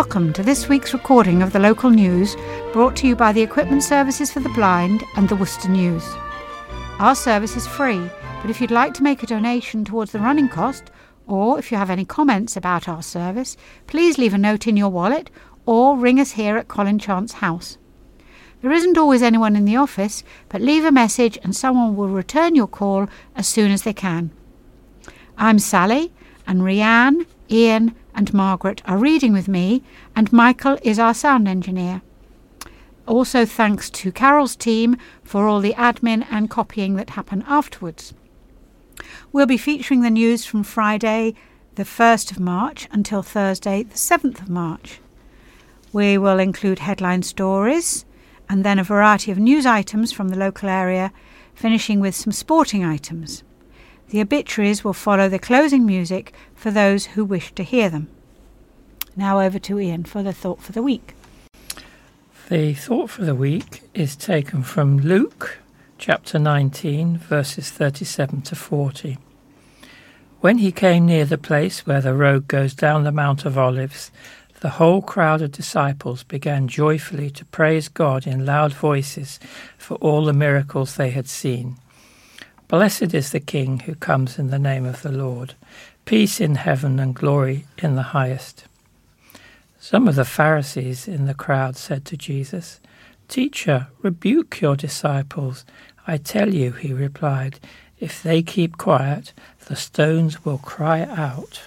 Welcome to this week's recording of the local news, brought to you by the Equipment Services for the Blind and the Worcester News. Our service is free, but if you'd like to make a donation towards the running cost, or if you have any comments about our service, please leave a note in your wallet or ring us here at Colin Chance House. There isn't always anyone in the office, but leave a message and someone will return your call as soon as they can. I'm Sally, and Rianne, Ian and Margaret are reading with me, and Michael is our sound engineer. Also thanks to Carol's team for all the admin and copying that happen afterwards. We'll be featuring the news from Friday the 1st of March until Thursday the 7th of March. We will include headline stories and then a variety of news items from the local area, finishing with some sporting items. The obituaries will follow the closing music for those who wish to hear them. Now over to Ian for the thought for the week. The thought for the week is taken from Luke chapter 19, verses 37 to 40. When he came near the place where the road goes down the Mount of Olives, the whole crowd of disciples began joyfully to praise God in loud voices for all the miracles they had seen. Blessed is the King who comes in the name of the Lord. Peace in heaven and glory in the highest. Some of the Pharisees in the crowd said to Jesus, "Teacher, rebuke your disciples." "I tell you," he replied, "if they keep quiet, the stones will cry out."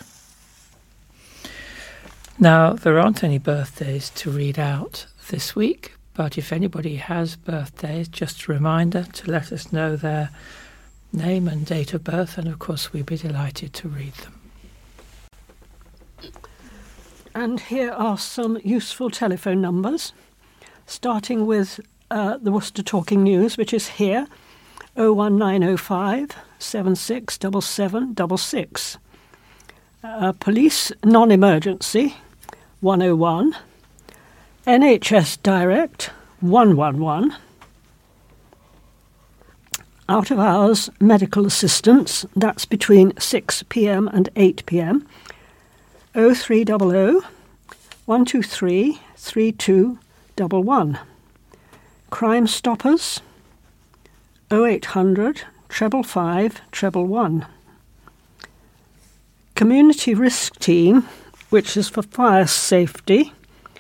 Now, there aren't any birthdays to read out this week, but if anybody has birthdays, just a reminder to let us know their name and date of birth, and of course we'd be delighted to read them. And here are some useful telephone numbers, starting with the Worcester Talking News, which is here, 01905 767766. Police non-emergency, 101. NHS Direct, 111. Out of hours medical assistance, that's between 6 p.m. and 8 p.m, 0300 123 3211. Crime Stoppers, 0800 555 111. Community Risk Team, which is for fire safety,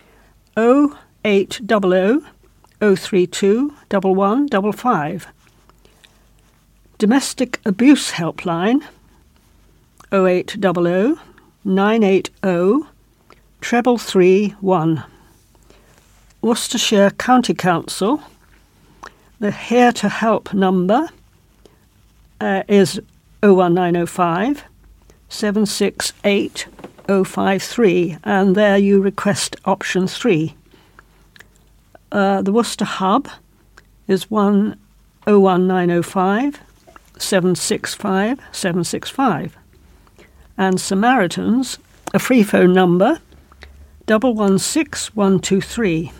0800 032 1155. Domestic Abuse Helpline, 0800 980 331. Worcestershire County Council, the Here to Help number is 01905 768 053, and there you request option 3. The Worcester Hub is 01905 765 765. And Samaritans, a free phone number, 116123.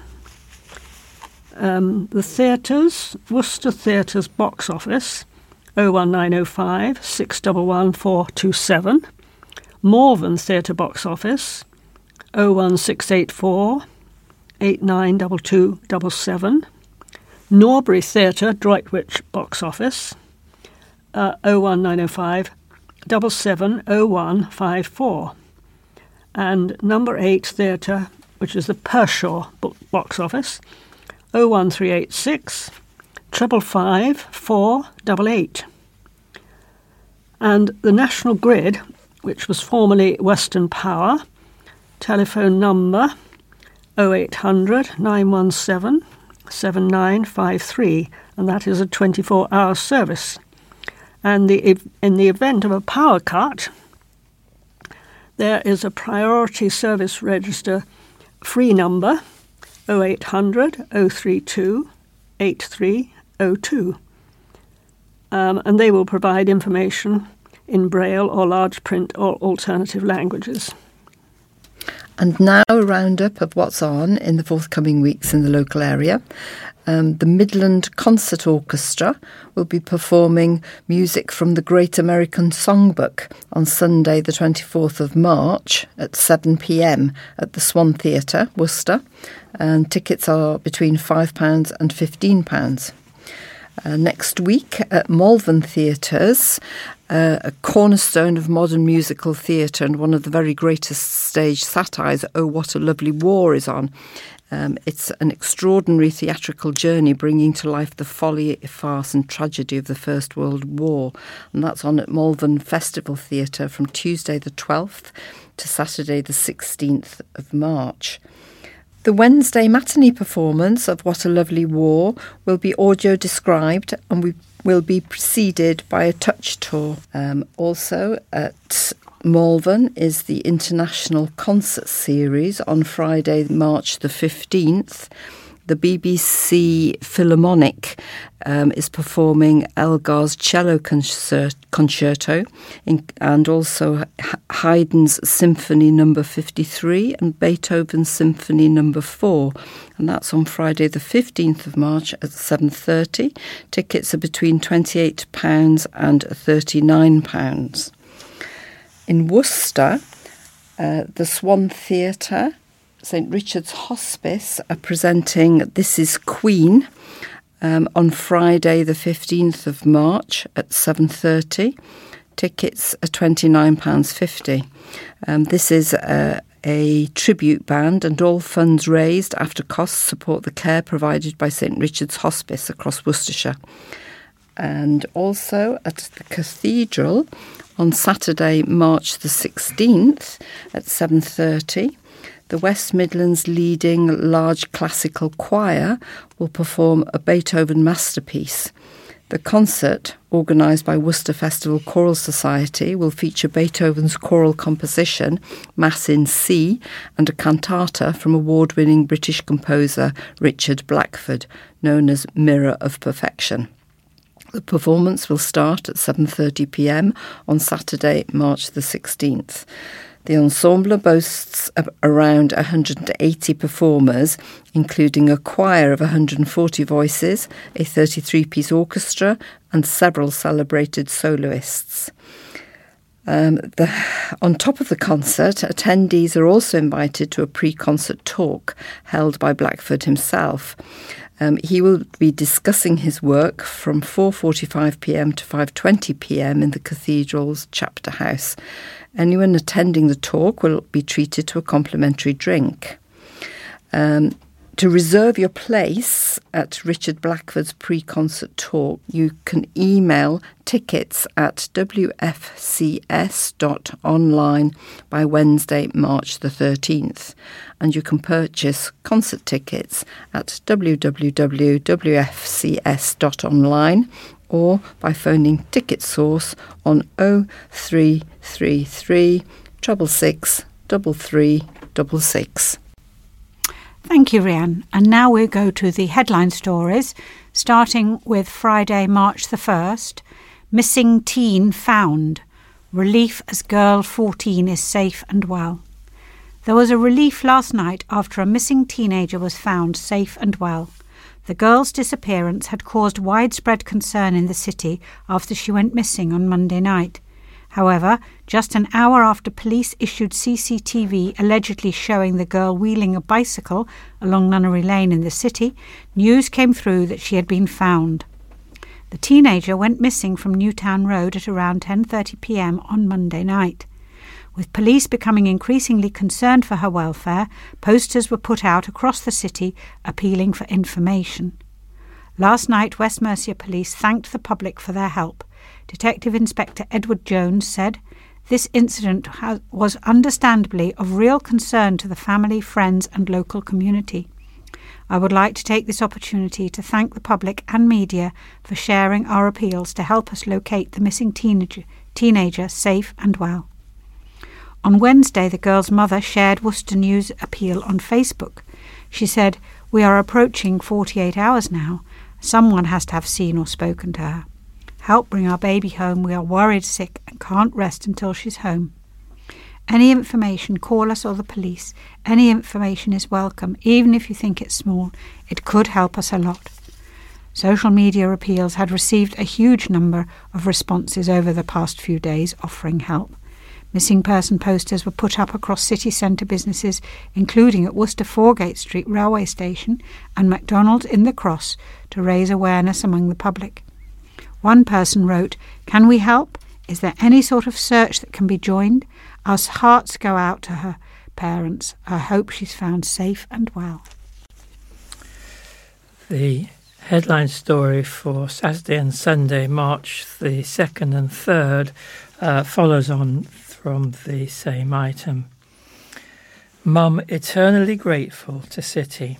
The theatres, Worcester Theatres box office, 01905 611 427. Morven Theatre box office, 01684 892277. Norbury Theatre Droitwich box office, 01905 770154. And number 8 Theatre, which is the Pershaw box office, 01386 555 488. And the National Grid, which was formerly Western Power, telephone number 0800 917 7953, and that is a 24-hour service. And in the event of a power cut, there is a priority service register free number, 0800 032 8302. And they will provide information in Braille or large print or alternative languages. And now a roundup of what's on in the forthcoming weeks in the local area. The Midland Concert Orchestra will be performing music from the Great American Songbook on Sunday the 24th of March at 7 p.m. at the Swan Theatre, Worcester, and tickets are between £5 and £15. Next week at Malvern Theatres, a cornerstone of modern musical theatre and one of the very greatest stage satires, Oh, What a Lovely War, is on. It's an extraordinary theatrical journey bringing to life the folly, farce and tragedy of the First World War. And that's on at Malvern Festival Theatre from Tuesday the 12th to Saturday the 16th of March. The Wednesday matinee performance of What a Lovely War will be audio described and we will be preceded by a touch tour. Also at Malvern is the International Concert Series on Friday, March the 15th. The BBC Philharmonic is performing Elgar's Cello Concerto and also Haydn's Symphony No. 53 and Beethoven's Symphony No. 4. And that's on Friday the 15th of March at 7:30. Tickets are between £28 and £39. In Worcester, the Swan Theatre, St Richard's Hospice are presenting This is Queen on Friday the 15th of March at 7:30. Tickets are £29.50. This is a tribute band and all funds raised after costs support the care provided by St Richard's Hospice across Worcestershire. And also at the Cathedral on Saturday, March the 16th at 7:30. The West Midlands leading large classical choir will perform a Beethoven masterpiece. The concert, organised by Worcester Festival Choral Society, will feature Beethoven's choral composition, Mass in C, and a cantata from award-winning British composer Richard Blackford, known as Mirror of Perfection. The performance will start at 7:30 p.m. on Saturday, March the 16th. The ensemble boasts around 180 performers, including a choir of 140 voices, a 33-piece orchestra and several celebrated soloists. On top of the concert, attendees are also invited to a pre-concert talk held by Blackford himself. He will be discussing his work from 4:45 p.m. to 5:20 p.m. in the Cathedral's Chapter House. Anyone attending the talk will be treated to a complimentary drink. To reserve your place at Richard Blackford's pre-concert talk, you can email tickets at wfcs.online by Wednesday, March the 13th. And you can purchase concert tickets at www.wfcs.online or by phoning Ticket Source on 0333 666 3366. Thank you, Rhian. And now we go to the headline stories, starting with Friday, March the 1st. Missing teen found. Relief as girl 14 is safe and well. There was a relief last night after a missing teenager was found safe and well. The girl's disappearance had caused widespread concern in the city after she went missing on Monday night. However, just an hour after police issued CCTV allegedly showing the girl wheeling a bicycle along Nunnery Lane in the city, news came through that she had been found. The teenager went missing from Newtown Road at around 10:30 p.m. on Monday night. With police becoming increasingly concerned for her welfare, posters were put out across the city appealing for information. Last night, West Mercia Police thanked the public for their help. Detective Inspector Edward Jones said, "This incident was understandably of real concern to the family, friends and local community. I would like to take this opportunity to thank the public and media for sharing our appeals to help us locate the missing teenager safe and well." On Wednesday, the girl's mother shared Worcester News' appeal on Facebook. She said, "We are approaching 48 hours now. Someone has to have seen or spoken to her. Help bring our baby home. We are worried, sick and can't rest until she's home." Any information, call us or the police. Any information is welcome, even if you think it's small. It could help us a lot. Social media appeals had received a huge number of responses over the past few days offering help. Missing person posters were put up across city centre businesses, including at Worcester Foregate Street railway station and McDonald's in the Cross, to raise awareness among the public. One person wrote, "Can we help? Is there any sort of search that can be joined? Our hearts go out to her parents. I hope she's found safe and well." The headline story for Saturday and Sunday, March the 2nd and 3rd, follows on from the same item. Mum eternally grateful to City.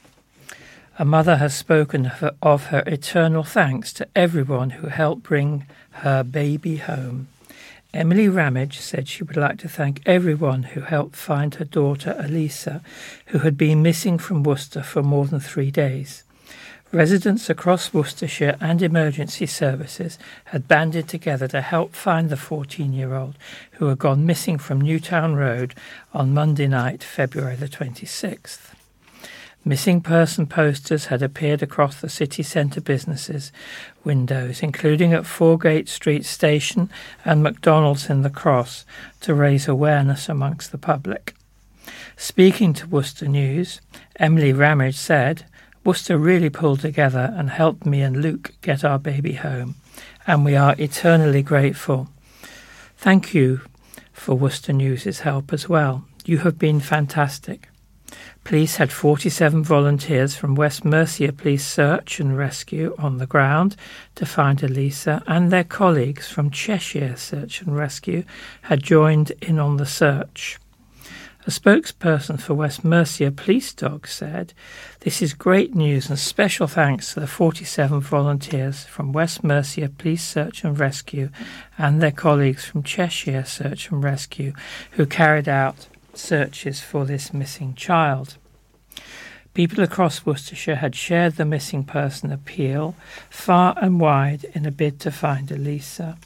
A mother has spoken of her eternal thanks to everyone who helped bring her baby home. Emily Ramage said she would like to thank everyone who helped find her daughter Elisa, who had been missing from Worcester for more than 3 days. Residents across Worcestershire and emergency services had banded together to help find the 14-year-old who had gone missing from Newtown Road on Monday night, February the 26th. Missing person posters had appeared across the city centre businesses' windows, including at Foregate Street Station and McDonald's in the Cross, to raise awareness amongst the public. Speaking to Worcester News, Emily Ramage said, "Worcester really pulled together and helped me and Luke get our baby home, and we are eternally grateful. Thank you for Worcester News' help as well. You have been fantastic." Police had 47 volunteers from West Mercia Police Search and Rescue on the ground to find Elisa, and their colleagues from Cheshire Search and Rescue had joined in on the search. A spokesperson for West Mercia Police Dog said, "This is great news and special thanks to the 47 volunteers from West Mercia Police Search and Rescue and their colleagues from Cheshire Search and Rescue who carried out searches for this missing child." People across Worcestershire had shared the missing person appeal far and wide in a bid to find Elisa.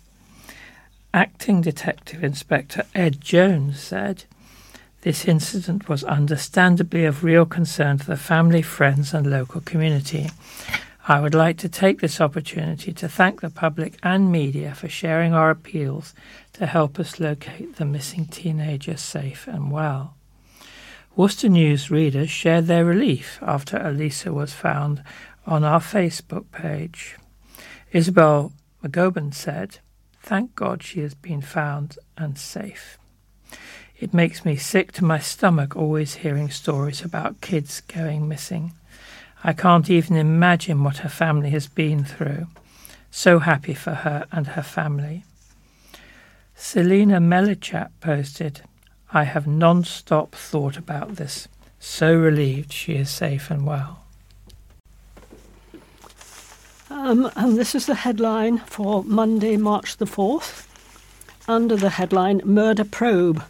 Acting Detective Inspector Ed Jones said, "This incident was understandably of real concern to the family, friends and local community. I would like to take this opportunity to thank the public and media for sharing our appeals to help us locate the missing teenager safe and well." Worcester News readers shared their relief after Elisa was found on our Facebook page. Isabel McGoban said, "Thank God she has been found and safe. It makes me sick to my stomach always hearing stories about kids going missing. I can't even imagine what her family has been through. So happy for her and her family." Selena Melichat posted, "I have non-stop thought about this. So relieved she is safe and well." And this is the headline for Monday, March the 4th. Under the headline, Murder Probe.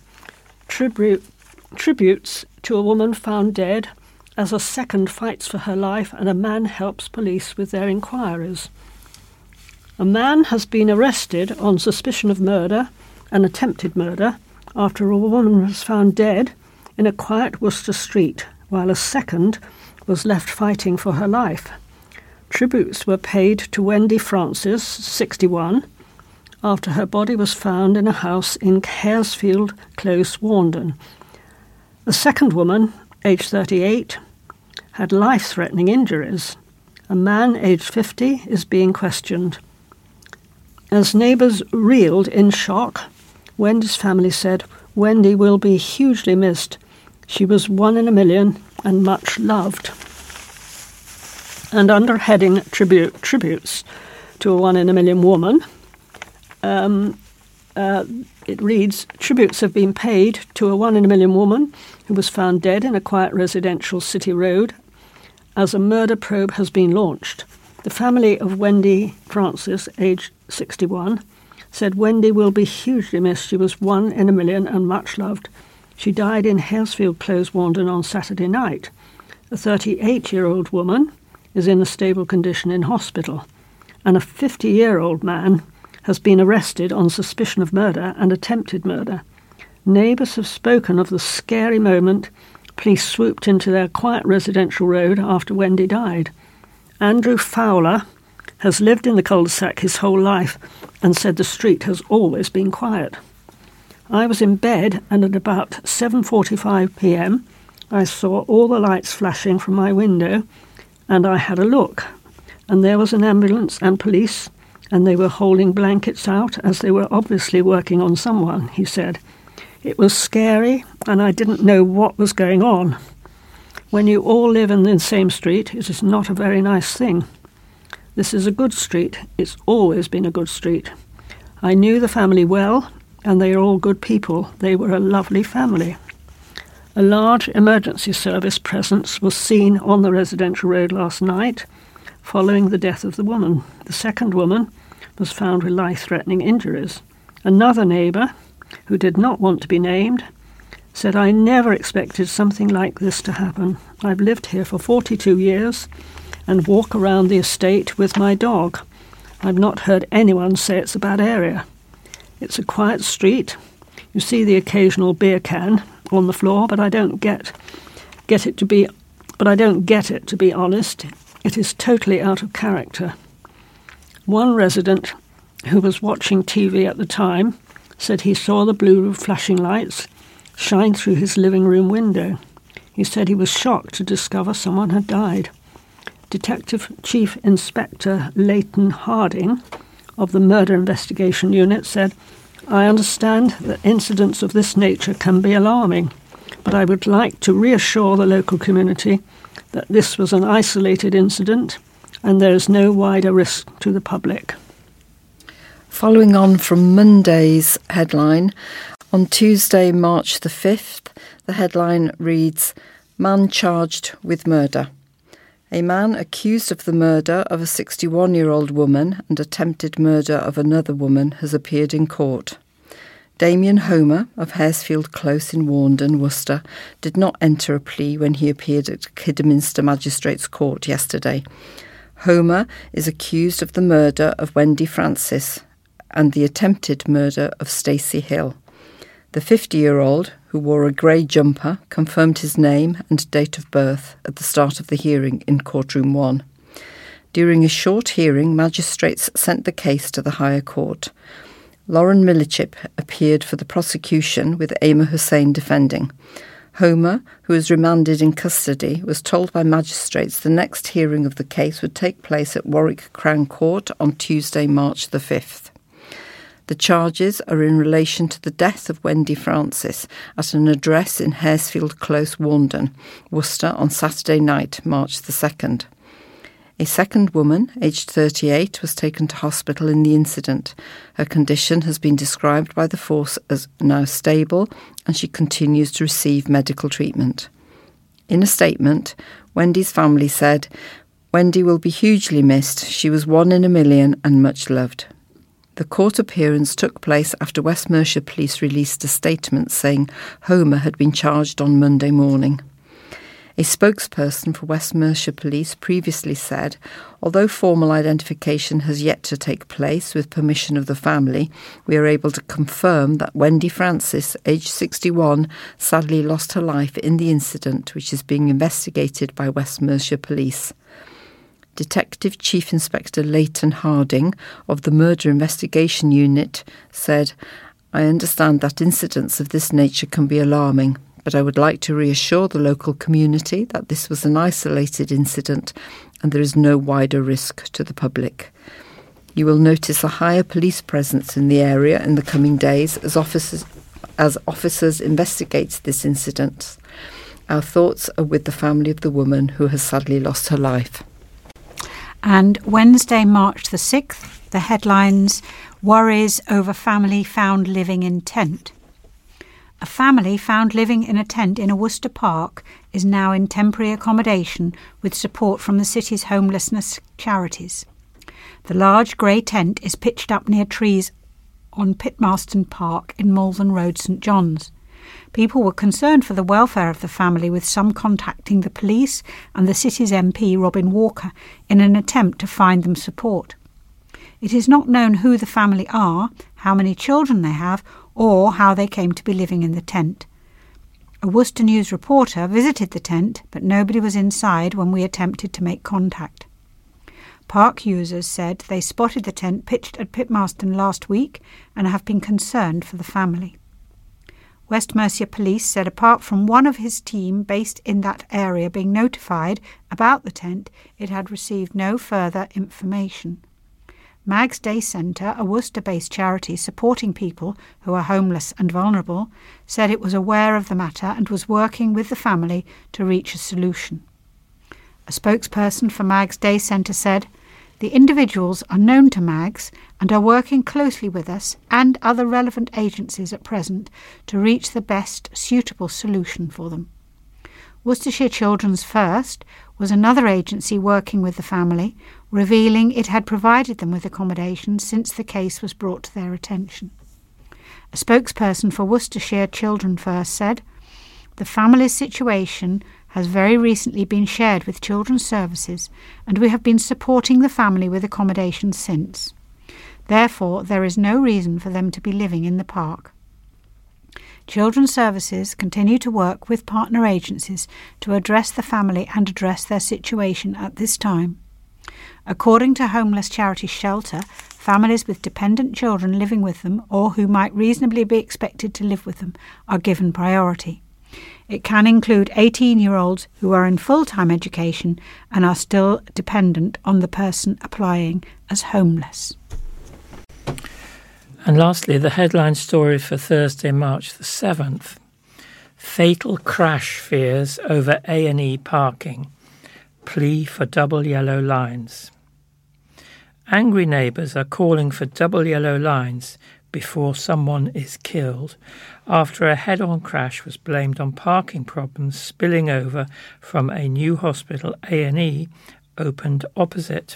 Tributes to a woman found dead as a second fights for her life and a man helps police with their inquiries. A man has been arrested on suspicion of murder and attempted murder after a woman was found dead in a quiet Worcester street, while a second was left fighting for her life. Tributes were paid to Wendy Francis, 61, after her body was found in a house in Haresfield Close, Warndon. The second woman, aged 38, had life-threatening injuries. A man, aged 50, is being questioned. As neighbours reeled in shock, Wendy's family said, "Wendy will be hugely missed. She was 1 in a million and much loved." And under heading tributes to a 1 in a million woman, it reads, "Tributes have been paid to a 1 in a million woman who was found dead in a quiet residential city road as a murder probe has been launched. The family of Wendy Francis, aged 61, said Wendy will be hugely missed. She was 1 in a million and much loved. She died in Haresfield Close, Warndon on Saturday night. A 38-year-old woman is in a stable condition in hospital, and a 50-year-old man has been arrested on suspicion of murder and attempted murder. Neighbours have spoken of the scary moment police swooped into their quiet residential road after Wendy died. Andrew Fowler has lived in the cul-de-sac his whole life and said the street has always been quiet. I was in bed, and at about 7:45 p.m. I saw all the lights flashing from my window, and I had a look, and there was an ambulance and police, and they were holding blankets out as they were obviously working on someone, he said. It was scary, and I didn't know what was going on. When you all live in the same street, it is not a very nice thing. This is a good street. It's always been a good street. I knew the family well, and they are all good people. They were a lovely family. A large emergency service presence was seen on the residential road last night, following the death of the woman. The second woman was found with life-threatening injuries. Another neighbour, who did not want to be named, said, "I never expected something like this to happen. I've lived here for 42 years and walk around the estate with my dog. I've not heard anyone say it's a bad area. It's a quiet street. You see the occasional beer can on the floor, but I don't get it to be honest. It is totally out of character." One resident who was watching TV at the time said he saw the blue flashing lights shine through his living room window. He said he was shocked to discover someone had died. Detective Chief Inspector Leighton Harding of the Murder Investigation Unit said, "I understand that incidents of this nature can be alarming, but I would like to reassure the local community that this was an isolated incident and there is no wider risk to the public." Following on from Monday's headline, on Tuesday, March the 5th, the headline reads, "Man charged with murder." A man accused of the murder of a 61-year-old woman and attempted murder of another woman has appeared in court. Damien Homer of Haresfield Close in Warndon, Worcester, did not enter a plea when he appeared at Kidderminster Magistrates Court yesterday. Homer is accused of the murder of Wendy Francis and the attempted murder of Stacey Hill. The 50-year-old, who wore a grey jumper, confirmed his name and date of birth at the start of the hearing in Courtroom 1. During a short hearing, magistrates sent the case to the higher court. Lauren Millichip appeared for the prosecution with Ama Hussein defending. Homer, who was remanded in custody, was told by magistrates the next hearing of the case would take place at Warwick Crown Court on Tuesday, March the 5th. The charges are in relation to the death of Wendy Francis at an address in Haresfield Close, Warndon, Worcester, on Saturday night, March the 2nd. A second woman, aged 38, was taken to hospital in the incident. Her condition has been described by the force as now stable, and she continues to receive medical treatment. In a statement, Wendy's family said, "Wendy will be hugely missed. She was 1 in a million and much loved." The court appearance took place after West Mercia Police released a statement saying Homer had been charged on Monday morning. A spokesperson for West Mercia Police previously said, although formal identification has yet to take place with permission of the family, we are able to confirm that Wendy Francis, aged 61, sadly lost her life in the incident, which is being investigated by West Mercia Police. Detective Chief Inspector Leighton Harding of the Murder Investigation Unit said, "I understand that incidents of this nature can be alarming, but I would like to reassure the local community that this was an isolated incident and there is no wider risk to the public. You will notice a higher police presence in the area in the coming days as officers investigate this incident. Our thoughts are with the family of the woman who has sadly lost her life." And Wednesday, March the 6th, the headlines, "Worries over family found living in tent." A family found living in a tent in a Worcester park is now in temporary accommodation with support from the city's homelessness charities. The large grey tent is pitched up near trees on Pitmarston Park in Malvern Road, St John's. People were concerned for the welfare of the family, with some contacting the police and the city's MP, Robin Walker, in an attempt to find them support. It is not known who the family are, how many children they have, or how they came to be living in the tent. A Worcester News reporter visited the tent, but nobody was inside when we attempted to make contact. Park users said they spotted the tent pitched at Pitmarston last week and have been concerned for the family. West Mercia Police said apart from one of his team based in that area being notified about the tent, it had received no further information. Mag's Day Centre, a Worcester-based charity supporting people who are homeless and vulnerable, said it was aware of the matter and was working with the family to reach a solution. A spokesperson for Mag's Day Centre said, "The individuals are known to Mags and are working closely with us and other relevant agencies at present to reach the best suitable solution for them." Worcestershire Children's First was another agency working with the family, revealing it had provided them with accommodation since the case was brought to their attention. A spokesperson for Worcestershire Children First said, "The family's situation has very recently been shared with Children's Services and we have been supporting the family with accommodation since. Therefore, there is no reason for them to be living in the park." Children's Services continue to work with partner agencies to address the family and address their situation at this time. According to homeless charity Shelter, families with dependent children living with them or who might reasonably be expected to live with them are given priority. It can include 18-year-olds who are in full-time education and are still dependent on the person applying as homeless. And lastly, the headline story for Thursday, March the 7th. Fatal crash fears over A&E parking. Plea for double yellow lines. Angry neighbours are calling for double yellow lines before someone is killed after a head-on crash was blamed on parking problems spilling over from a new hospital A&E opened opposite.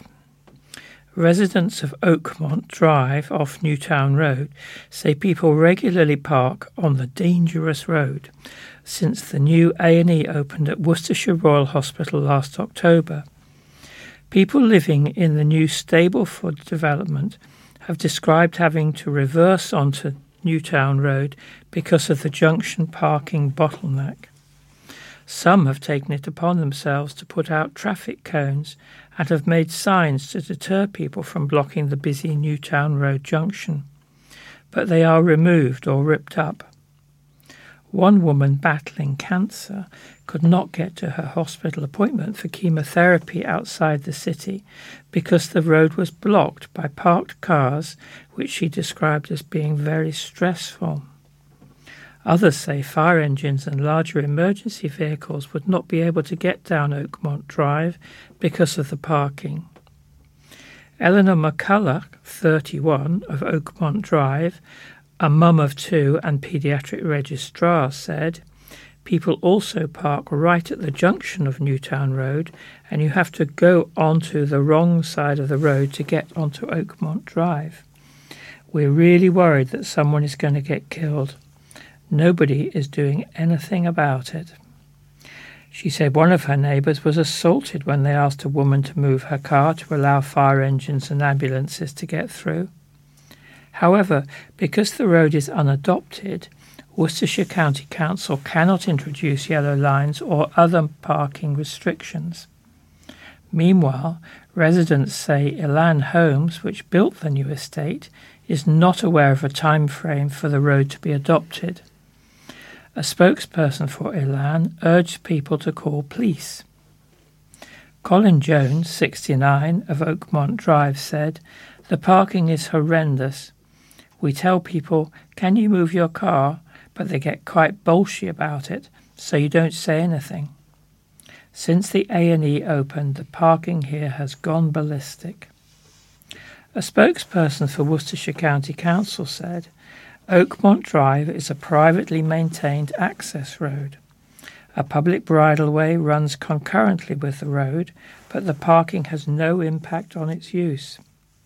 Residents of Oakmont Drive off Newtown Road say people regularly park on the dangerous road since the new A&E opened at Worcestershire Royal Hospital last October. People living in the new Stableford development have described having to reverse onto Newtown Road because of the junction parking bottleneck. Some have taken it upon themselves to put out traffic cones and have made signs to deter people from blocking the busy Newtown Road junction, but they are removed or ripped up. One woman battling cancer could not get to her hospital appointment for chemotherapy outside the city because the road was blocked by parked cars, which she described as being very stressful. Others say fire engines and larger emergency vehicles would not be able to get down Oakmont Drive because of the parking. Eleanor McCulloch, 31, of Oakmont Drive, a mum of two and paediatric registrar, said, "People also park right at the junction of Newtown Road and you have to go onto the wrong side of the road to get onto Oakmont Drive. We're really worried that someone is going to get killed. Nobody is doing anything about it." She said one of her neighbours was assaulted when they asked a woman to move her car to allow fire engines and ambulances to get through. However, because the road is unadopted, Worcestershire County Council cannot introduce yellow lines or other parking restrictions. Meanwhile, residents say Elan Homes, which built the new estate, is not aware of a time frame for the road to be adopted. A spokesperson for Elan urged people to call police. Colin Jones, 69, of Oakmont Drive, said, "The parking is horrendous. We tell people, 'Can you move your car?' but they get quite bolshy about it, so you don't say anything. Since the A&E opened, the parking here has gone ballistic." A spokesperson for Worcestershire County Council said, "Oakmont Drive is a privately maintained access road. A public bridleway runs concurrently with the road, but the parking has no impact on its use."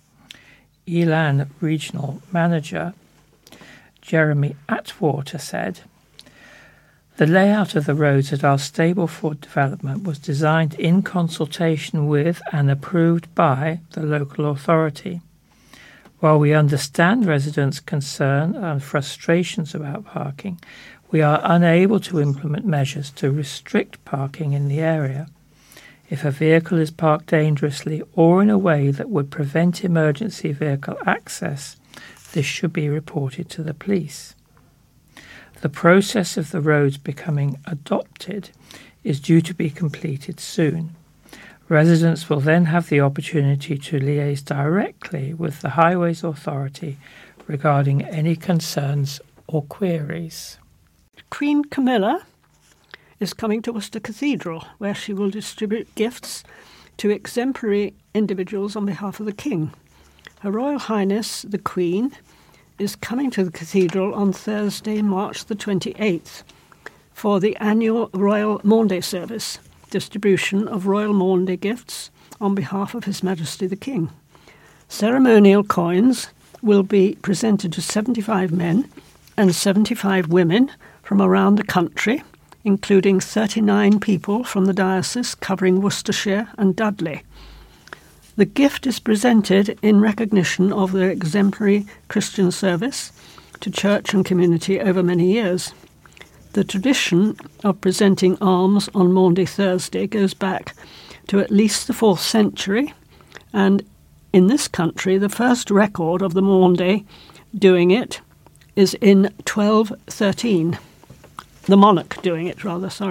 Elan Regional Manager Jeremy Atwater said, "The layout of the roads at our Stableford development was designed in consultation with and approved by the local authority. While we understand residents' concern and frustrations about parking, we are unable to implement measures to restrict parking in the area. If a vehicle is parked dangerously or in a way that would prevent emergency vehicle access, this should be reported to the police. The process of the roads becoming adopted is due to be completed soon. Residents will then have the opportunity to liaise directly with the Highways Authority regarding any concerns or queries. Queen Camilla is coming to Worcester Cathedral, where she will distribute gifts to exemplary individuals on behalf of the King. Her Royal Highness the Queen is coming to the Cathedral on Thursday, March the 28th, for the annual Royal Maundy service, distribution of Royal Maundy gifts on behalf of His Majesty the King. Ceremonial coins will be presented to 75 men and 75 women from around the country, including 39 people from the diocese covering Worcestershire and Dudley. The gift is presented in recognition of their exemplary Christian service to church and community over many years. The tradition of presenting alms on Maundy Thursday goes back to at least the 4th century, and in this country the first record of the Maundy doing it is in 1213. The monarch doing it,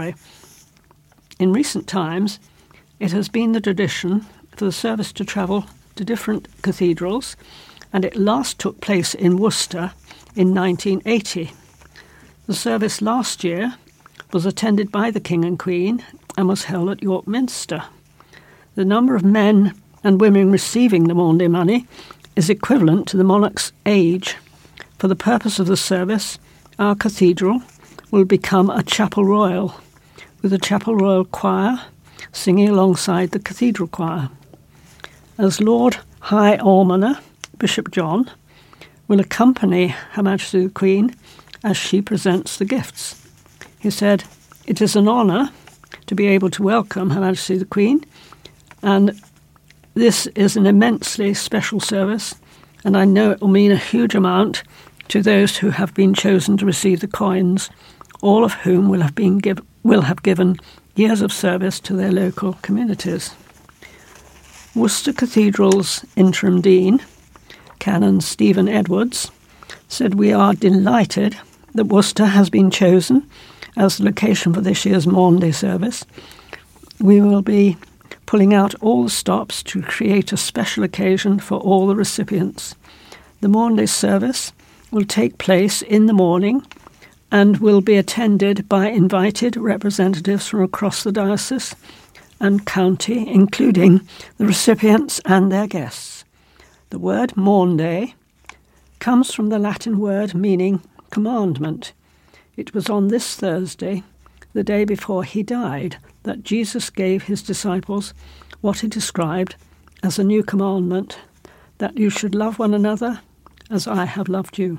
In recent times, it has been the tradition for the service to travel to different cathedrals, and it last took place in Worcester in 1980. The service last year was attended by the King and Queen and was held at York Minster. The number of men and women receiving the Maundy money is equivalent to the monarch's age. For the purpose of the service, our cathedral will become a chapel royal, with the chapel royal choir singing alongside the cathedral choir. As Lord High Almoner, Bishop John, will accompany Her Majesty the Queen as she presents the gifts. He said, "It is an honour to be able to welcome Her Majesty the Queen, and this is an immensely special service, and I know it will mean a huge amount to those who have been chosen to receive the coins, all of whom will have given years of service to their local communities." Worcester Cathedral's interim dean, Canon Stephen Edwards, said, "We are delighted that Worcester has been chosen as the location for this year's Maundy service. We will be pulling out all the stops to create a special occasion for all the recipients. The Maundy service will take place in the morning and will be attended by invited representatives from across the diocese and county, including the recipients and their guests. The word Maundy comes from the Latin word meaning commandment. It was on this Thursday, the day before he died, that Jesus gave his disciples what he described as a new commandment, that you should love one another as I have loved you."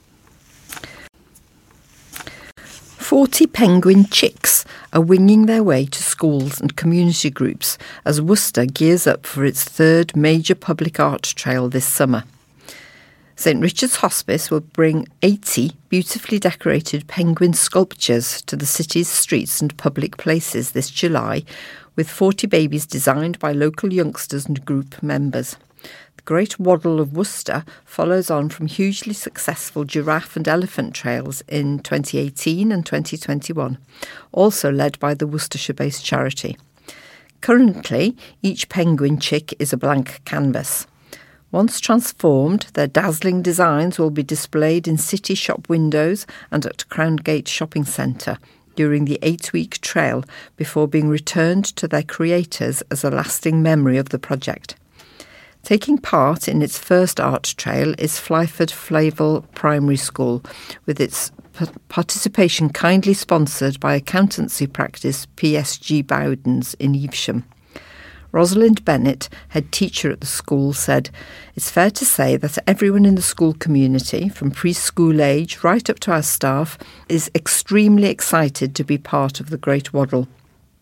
40 penguin chicks are winging their way to schools and community groups as Worcester gears up for its 3rd major public art trail this summer. St Richard's Hospice will bring 80 beautifully decorated penguin sculptures to the city's streets and public places this July, with 40 babies designed by local youngsters and group members. The Great Waddle of Worcester follows on from hugely successful giraffe and elephant trails in 2018 and 2021, also led by the Worcestershire-based charity. Currently, each penguin chick is a blank canvas. Once transformed, their dazzling designs will be displayed in city shop windows and at Crown Gate Shopping Centre during the 8-week trail before being returned to their creators as a lasting memory of the project. Taking part in its first art trail is Flyford Flavel Primary School, with its participation kindly sponsored by accountancy practice PSG Bowdens in Evesham. Rosalind Bennett, head teacher at the school, said, "It's fair to say that everyone in the school community, from preschool age right up to our staff, is extremely excited to be part of the Great Waddle.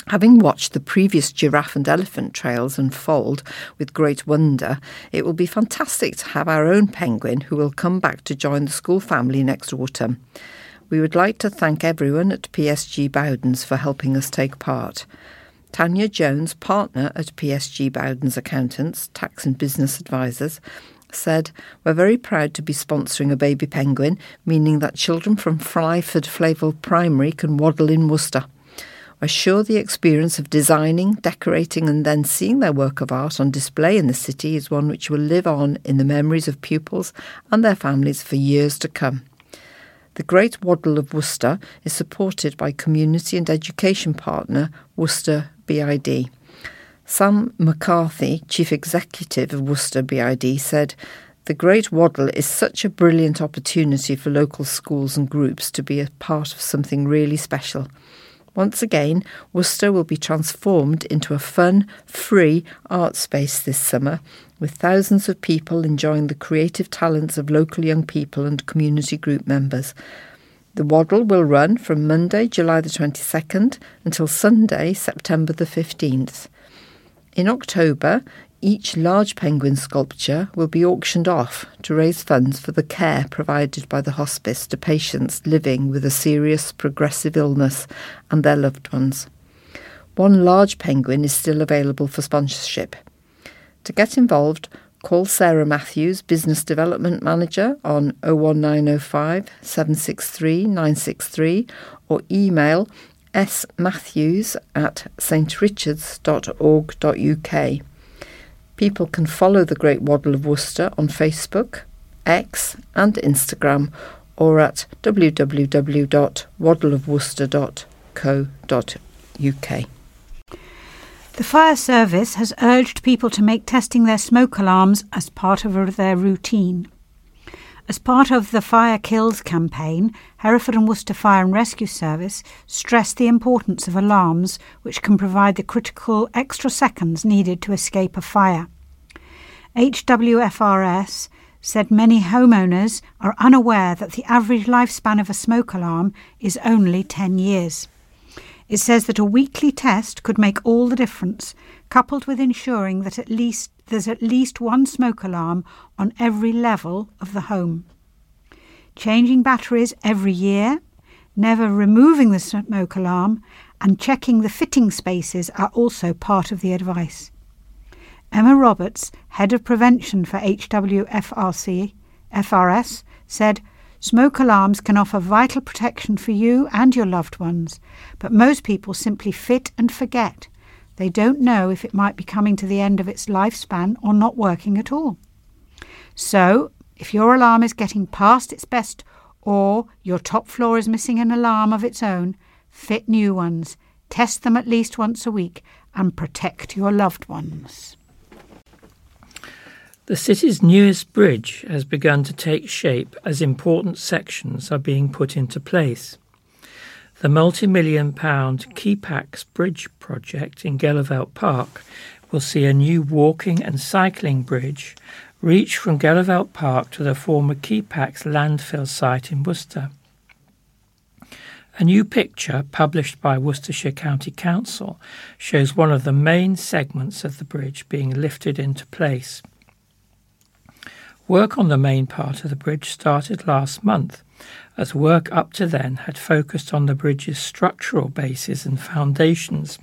Having watched the previous giraffe and elephant trails unfold with great wonder, it will be fantastic to have our own penguin who will come back to join the school family next autumn. We would like to thank everyone at PSG Bowdens for helping us take part. Tanya Jones, partner at PSG Bowdens Accountants, Tax and Business Advisors, said, "We're very proud to be sponsoring a baby penguin, meaning that children from Flyford Flavel Primary can waddle in Worcester. We're sure the experience of designing, decorating and then seeing their work of art on display in the city is one which will live on in the memories of pupils and their families for years to come." The Great Waddle of Worcester is supported by community and education partner Worcester BID. Sam McCarthy, Chief Executive of Worcester BID, said, "The Great Waddle is such a brilliant opportunity for local schools and groups to be a part of something really special. Once again, Worcester will be transformed into a fun, free art space this summer, with thousands of people enjoying the creative talents of local young people and community group members. The Waddle will run from Monday, July the 22nd, until Sunday, September the 15th. In October, each large penguin sculpture will be auctioned off to raise funds for the care provided by the hospice to patients living with a serious progressive illness and their loved ones. One large penguin is still available for sponsorship. To get involved, call Sarah Matthews, Business Development Manager, on 01905 763 963 or email smatthews@strichards.org.uk. People can follow the Great Waddle of Worcester on Facebook, X and Instagram, or at www.waddleofworcester.co.uk. The fire service has urged people to make testing their smoke alarms as part of their routine. As part of the Fire Kills campaign, Hereford and Worcester Fire and Rescue Service stressed the importance of alarms which can provide the critical extra seconds needed to escape a fire. HWFRS said many homeowners are unaware that the average lifespan of a smoke alarm is only 10 years. It says that a weekly test could make all the difference, coupled with ensuring that there's at least one smoke alarm on every level of the home. Changing batteries every year, never removing the smoke alarm, and checking the fitting spaces are also part of the advice. Emma Roberts, Head of Prevention for HWFRS, said, "Smoke alarms can offer vital protection for you and your loved ones, but most people simply fit and forget. They don't know if it might be coming to the end of its lifespan or not working at all. So, if your alarm is getting past its best or your top floor is missing an alarm of its own, fit new ones, test them at least once a week, and protect your loved ones." The city's newest bridge has begun to take shape as important sections are being put into place. The multi-million-pound Keepax Bridge project in Gallivelt Park will see a new walking and cycling bridge reach from Gallivelt Park to the former Keepax landfill site in Worcester. A new picture published by Worcestershire County Council shows one of the main segments of the bridge being lifted into place. Work on the main part of the bridge started last month, as work up to then had focused on the bridge's structural bases and foundations.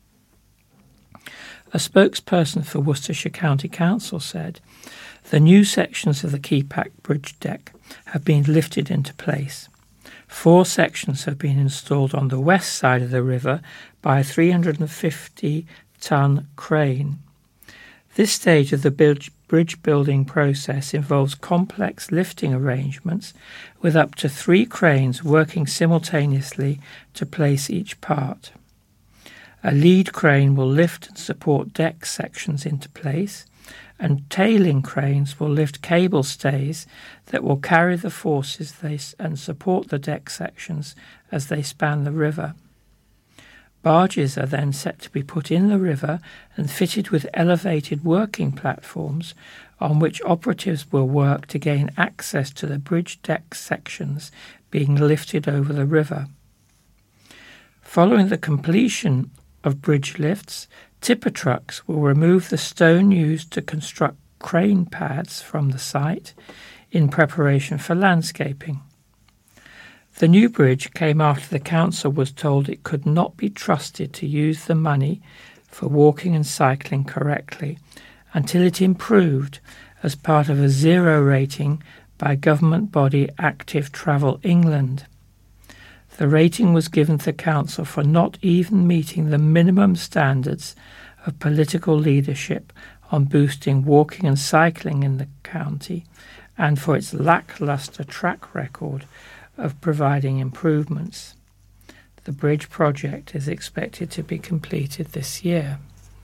A spokesperson for Worcestershire County Council said, "The new sections of the Keepax bridge deck have been lifted into place. 4 sections have been installed on the west side of the river by a 350-ton crane. This stage of the bridge building process involves complex lifting arrangements with up to 3 cranes working simultaneously to place each part. A lead crane will lift and support deck sections into place, and tailing cranes will lift cable stays that will carry the forces and support the deck sections as they span the river. Barges are then set to be put in the river and fitted with elevated working platforms on which operatives will work to gain access to the bridge deck sections being lifted over the river. Following the completion of bridge lifts, tipper trucks will remove the stone used to construct crane pads from the site in preparation for landscaping. The new bridge came after the council was told it could not be trusted to use the money for walking and cycling correctly until it improved as part of a zero rating by government body Active Travel England. The rating was given to the council for not even meeting the minimum standards of political leadership on boosting walking and cycling in the county, and for its lacklustre track record of providing improvements. The bridge project is expected to be completed this year.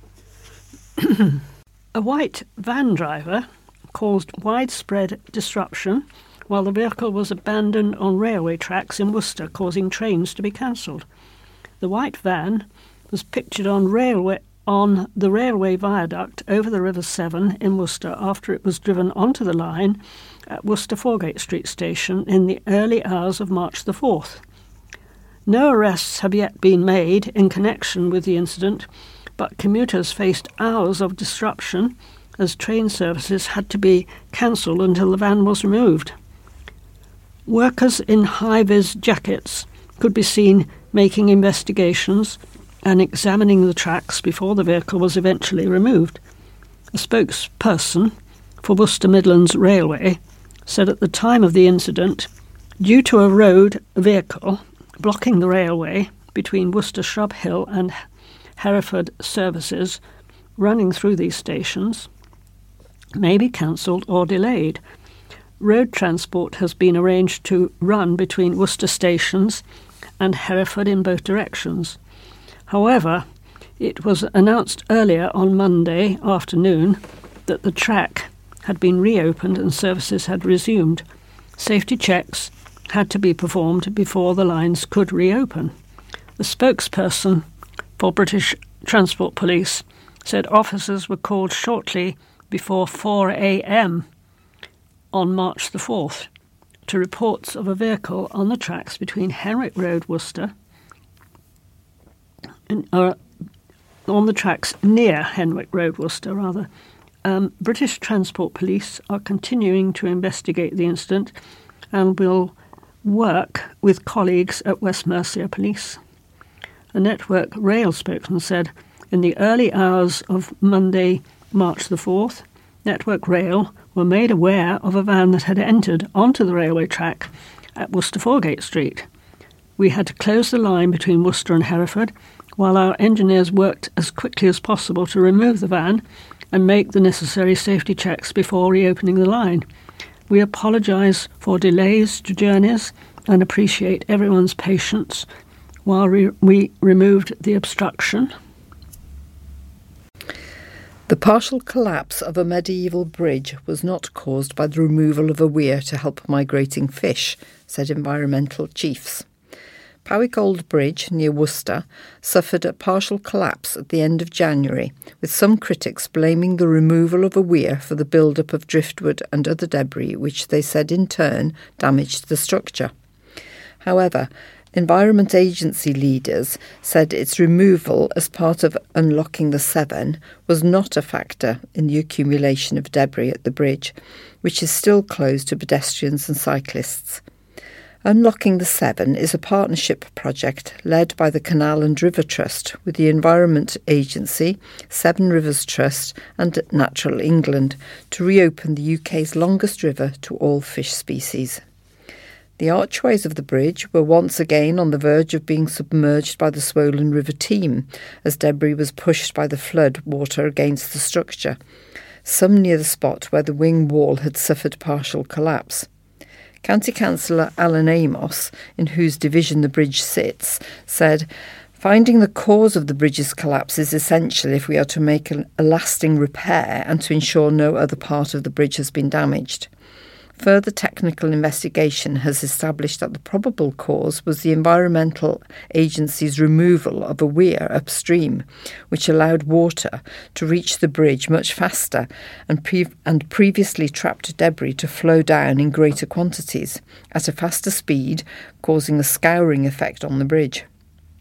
A white van driver caused widespread disruption while the vehicle was abandoned on railway tracks in Worcester, causing trains to be cancelled. The white van was pictured on the railway viaduct over the River Severn in Worcester after it was driven onto the line at Worcester Foregate Street Station in the early hours of March the 4th. No arrests have yet been made in connection with the incident, but commuters faced hours of disruption as train services had to be cancelled until the van was removed. Workers in high-vis jackets could be seen making investigations and examining the tracks before the vehicle was eventually removed. A spokesperson for Worcester Midlands Railway said at the time of the incident, due to a road vehicle blocking the railway between Worcester Shrub Hill and Hereford services running through these stations may be cancelled or delayed. Road transport has been arranged to run between Worcester stations and Hereford in both directions. However, it was announced earlier on Monday afternoon that the track had been reopened and services had resumed. Safety checks had to be performed before the lines could reopen. The spokesperson for British Transport Police said officers were called shortly before 4 a.m. on March the 4th to reports of a vehicle on the tracks between Henwick Road, Worcester, on the tracks near Henwick Road, Worcester, rather. British Transport Police are continuing to investigate the incident and will work with colleagues at West Mercia Police. A Network Rail spokesman said, in the early hours of Monday, March the 4th, Network Rail were made aware of a van that had entered onto the railway track at Worcester Foregate Street. We had to close the line between Worcester and Hereford while our engineers worked as quickly as possible to remove the van and make the necessary safety checks before reopening the line. We apologise for delays to journeys and appreciate everyone's patience while we removed the obstruction. The partial collapse of a medieval bridge was not caused by the removal of a weir to help migrating fish, said environmental chiefs. Powick Old Bridge, near Worcester, suffered a partial collapse at the end of January, with some critics blaming the removal of a weir for the build-up of driftwood and other debris, which they said in turn damaged the structure. However, Environment Agency leaders said its removal as part of unlocking the Severn was not a factor in the accumulation of debris at the bridge, which is still closed to pedestrians and cyclists. Unlocking the Severn is a partnership project led by the Canal and River Trust with the Environment Agency, Severn Rivers Trust and Natural England to reopen the UK's longest river to all fish species. The archways of the bridge were once again on the verge of being submerged by the swollen River Teme as debris was pushed by the flood water against the structure, some near the spot where the wing wall had suffered partial collapse. County Councillor Alan Amos, in whose division the bridge sits, said, "Finding the cause of the bridge's collapse is essential if we are to make a lasting repair and to ensure no other part of the bridge has been damaged. Further technical investigation has established that the probable cause was the Environmental Agency's removal of a weir upstream, which allowed water to reach the bridge much faster and previously trapped debris to flow down in greater quantities at a faster speed, causing a scouring effect on the bridge.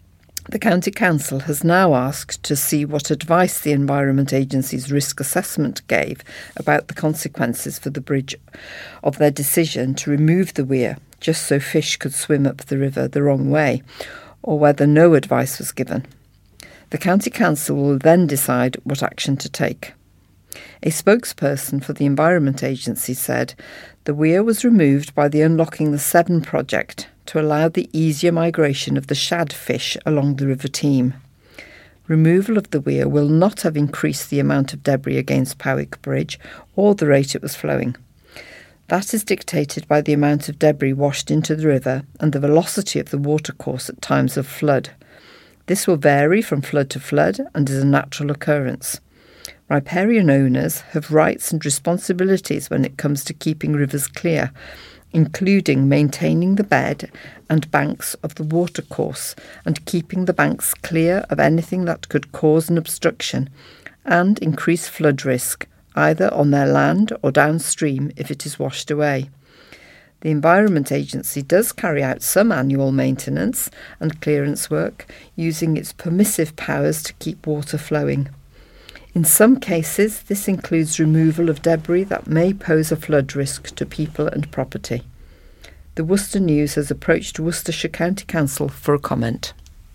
The County Council has now asked to see what advice the Environment Agency's risk assessment gave about the consequences for the bridge of their decision to remove the weir just so fish could swim up the river the wrong way, or whether no advice was given. The County Council will then decide what action to take. A spokesperson for the Environment Agency said the weir was removed by the Unlocking the Severn project to allow the easier migration of the shad fish along the River Teme. Removal of the weir will not have increased the amount of debris against Powick Bridge or the rate it was flowing. That is dictated by the amount of debris washed into the river and the velocity of the watercourse at times of flood. This will vary from flood to flood and is a natural occurrence. Riparian owners have rights and responsibilities when it comes to keeping rivers clear, including maintaining the bed and banks of the watercourse and keeping the banks clear of anything that could cause an obstruction and increase flood risk, either on their land or downstream if it is washed away. The Environment Agency does carry out some annual maintenance and clearance work using its permissive powers to keep water flowing. In some cases, this includes removal of debris that may pose a flood risk to people and property. The Worcester News has approached Worcestershire County Council for a comment.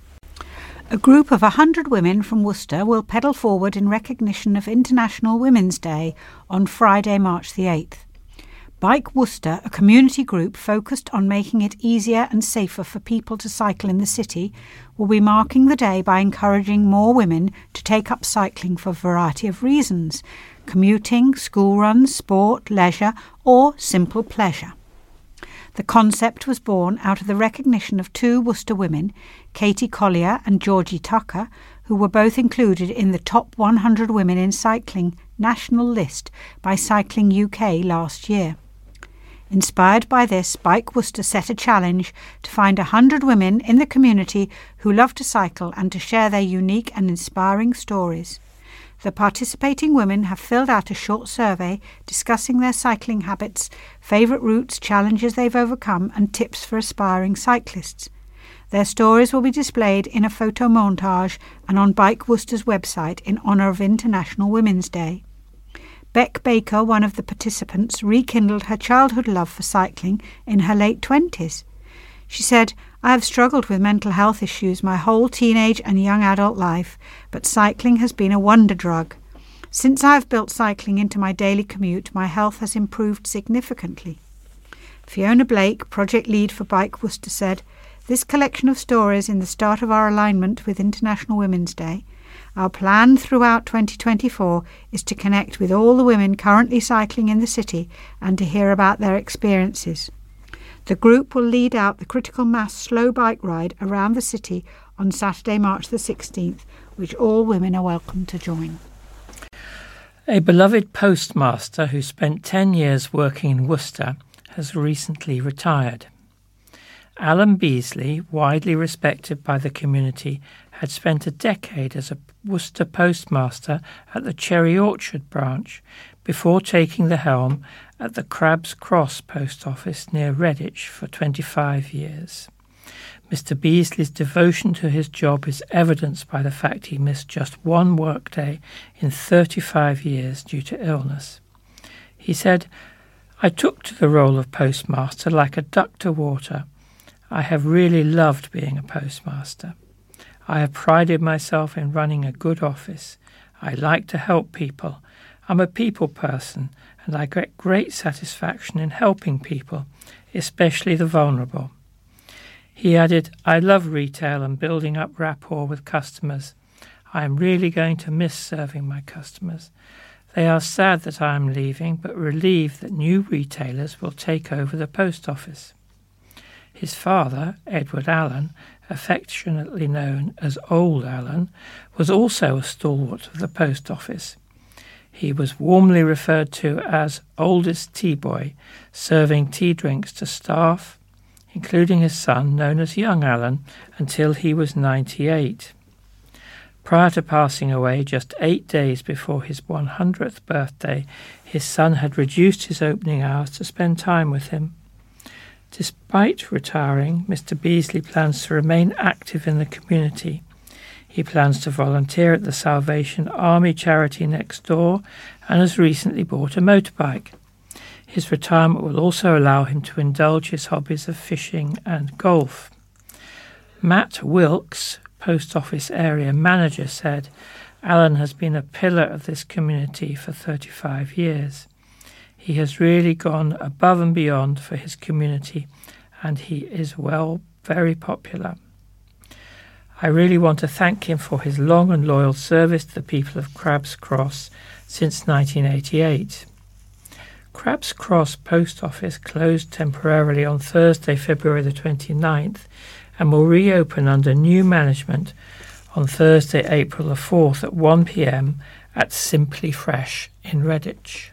A group of 100 women from Worcester will pedal forward in recognition of International Women's Day on Friday, March the 8th. Bike Worcester, a community group focused on making it easier and safer for people to cycle in the city, will be marking the day by encouraging more women to take up cycling for a variety of reasons: commuting, school runs, sport, leisure, or simple pleasure. The concept was born out of the recognition of two Worcester women, Katie Collier and Georgie Tucker, who were both included in the top 100 women in cycling national list by Cycling UK last year. Inspired by this, Bike Worcester set a challenge to find 100 women in the community who love to cycle and to share their unique and inspiring stories. The participating women have filled out a short survey discussing their cycling habits, favourite routes, challenges they've overcome and tips for aspiring cyclists. Their stories will be displayed in a photo montage and on Bike Worcester's website in honour of International Women's Day. Beck Baker, one of the participants, rekindled her childhood love for cycling in her late 20s. She said, "I have struggled with mental health issues my whole teenage and young adult life, but cycling has been a wonder drug. Since I have built cycling into my daily commute, my health has improved significantly." Fiona Blake, project lead for Bike Worcester, said, "This collection of stories is the start of our alignment with International Women's Day. Our plan throughout 2024 is to connect with all the women currently cycling in the city and to hear about their experiences. The group will lead out the critical mass slow bike ride around the city on Saturday, March the 16th, which all women are welcome to join." A beloved postmaster who spent 10 years working in Worcester has recently retired. Alan Beasley, widely respected by the community, had spent a decade as a Worcester postmaster at the Cherry Orchard branch before taking the helm at the Crabs Cross post office near Redditch for 25 years. Mr. Beasley's devotion to his job is evidenced by the fact he missed just one workday in 35 years due to illness. He said, "I took to the role of postmaster like a duck to water. I have really loved being a postmaster. I have prided myself in running a good office. I like to help people. I'm a people person, and I get great satisfaction in helping people, especially the vulnerable." He added, "I love retail and building up rapport with customers. I am really going to miss serving my customers. They are sad that I am leaving, but relieved that new retailers will take over the post office." His father, Edward Allen, affectionately known as Old Allen, was also a stalwart of the post office. He was warmly referred to as Oldest Tea Boy, serving tea drinks to staff, including his son, known as Young Allen, until he was 98. Prior to passing away just 8 days before his 100th birthday, his son had reduced his opening hours to spend time with him. Despite retiring, Mr. Beasley plans to remain active in the community. He plans to volunteer at the Salvation Army charity next door and has recently bought a motorbike. His retirement will also allow him to indulge his hobbies of fishing and golf. Matt Wilkes, Post Office Area Manager, said, "Alan has been a pillar of this community for 35 years. He has really gone above and beyond for his community, and he is very popular. I really want to thank him for his long and loyal service to the people of Crabs Cross since 1988. Crabs Cross Post Office closed temporarily on Thursday, February the 29th, and will reopen under new management on Thursday, April the 4th at 1 p.m. at Simply Fresh in Redditch."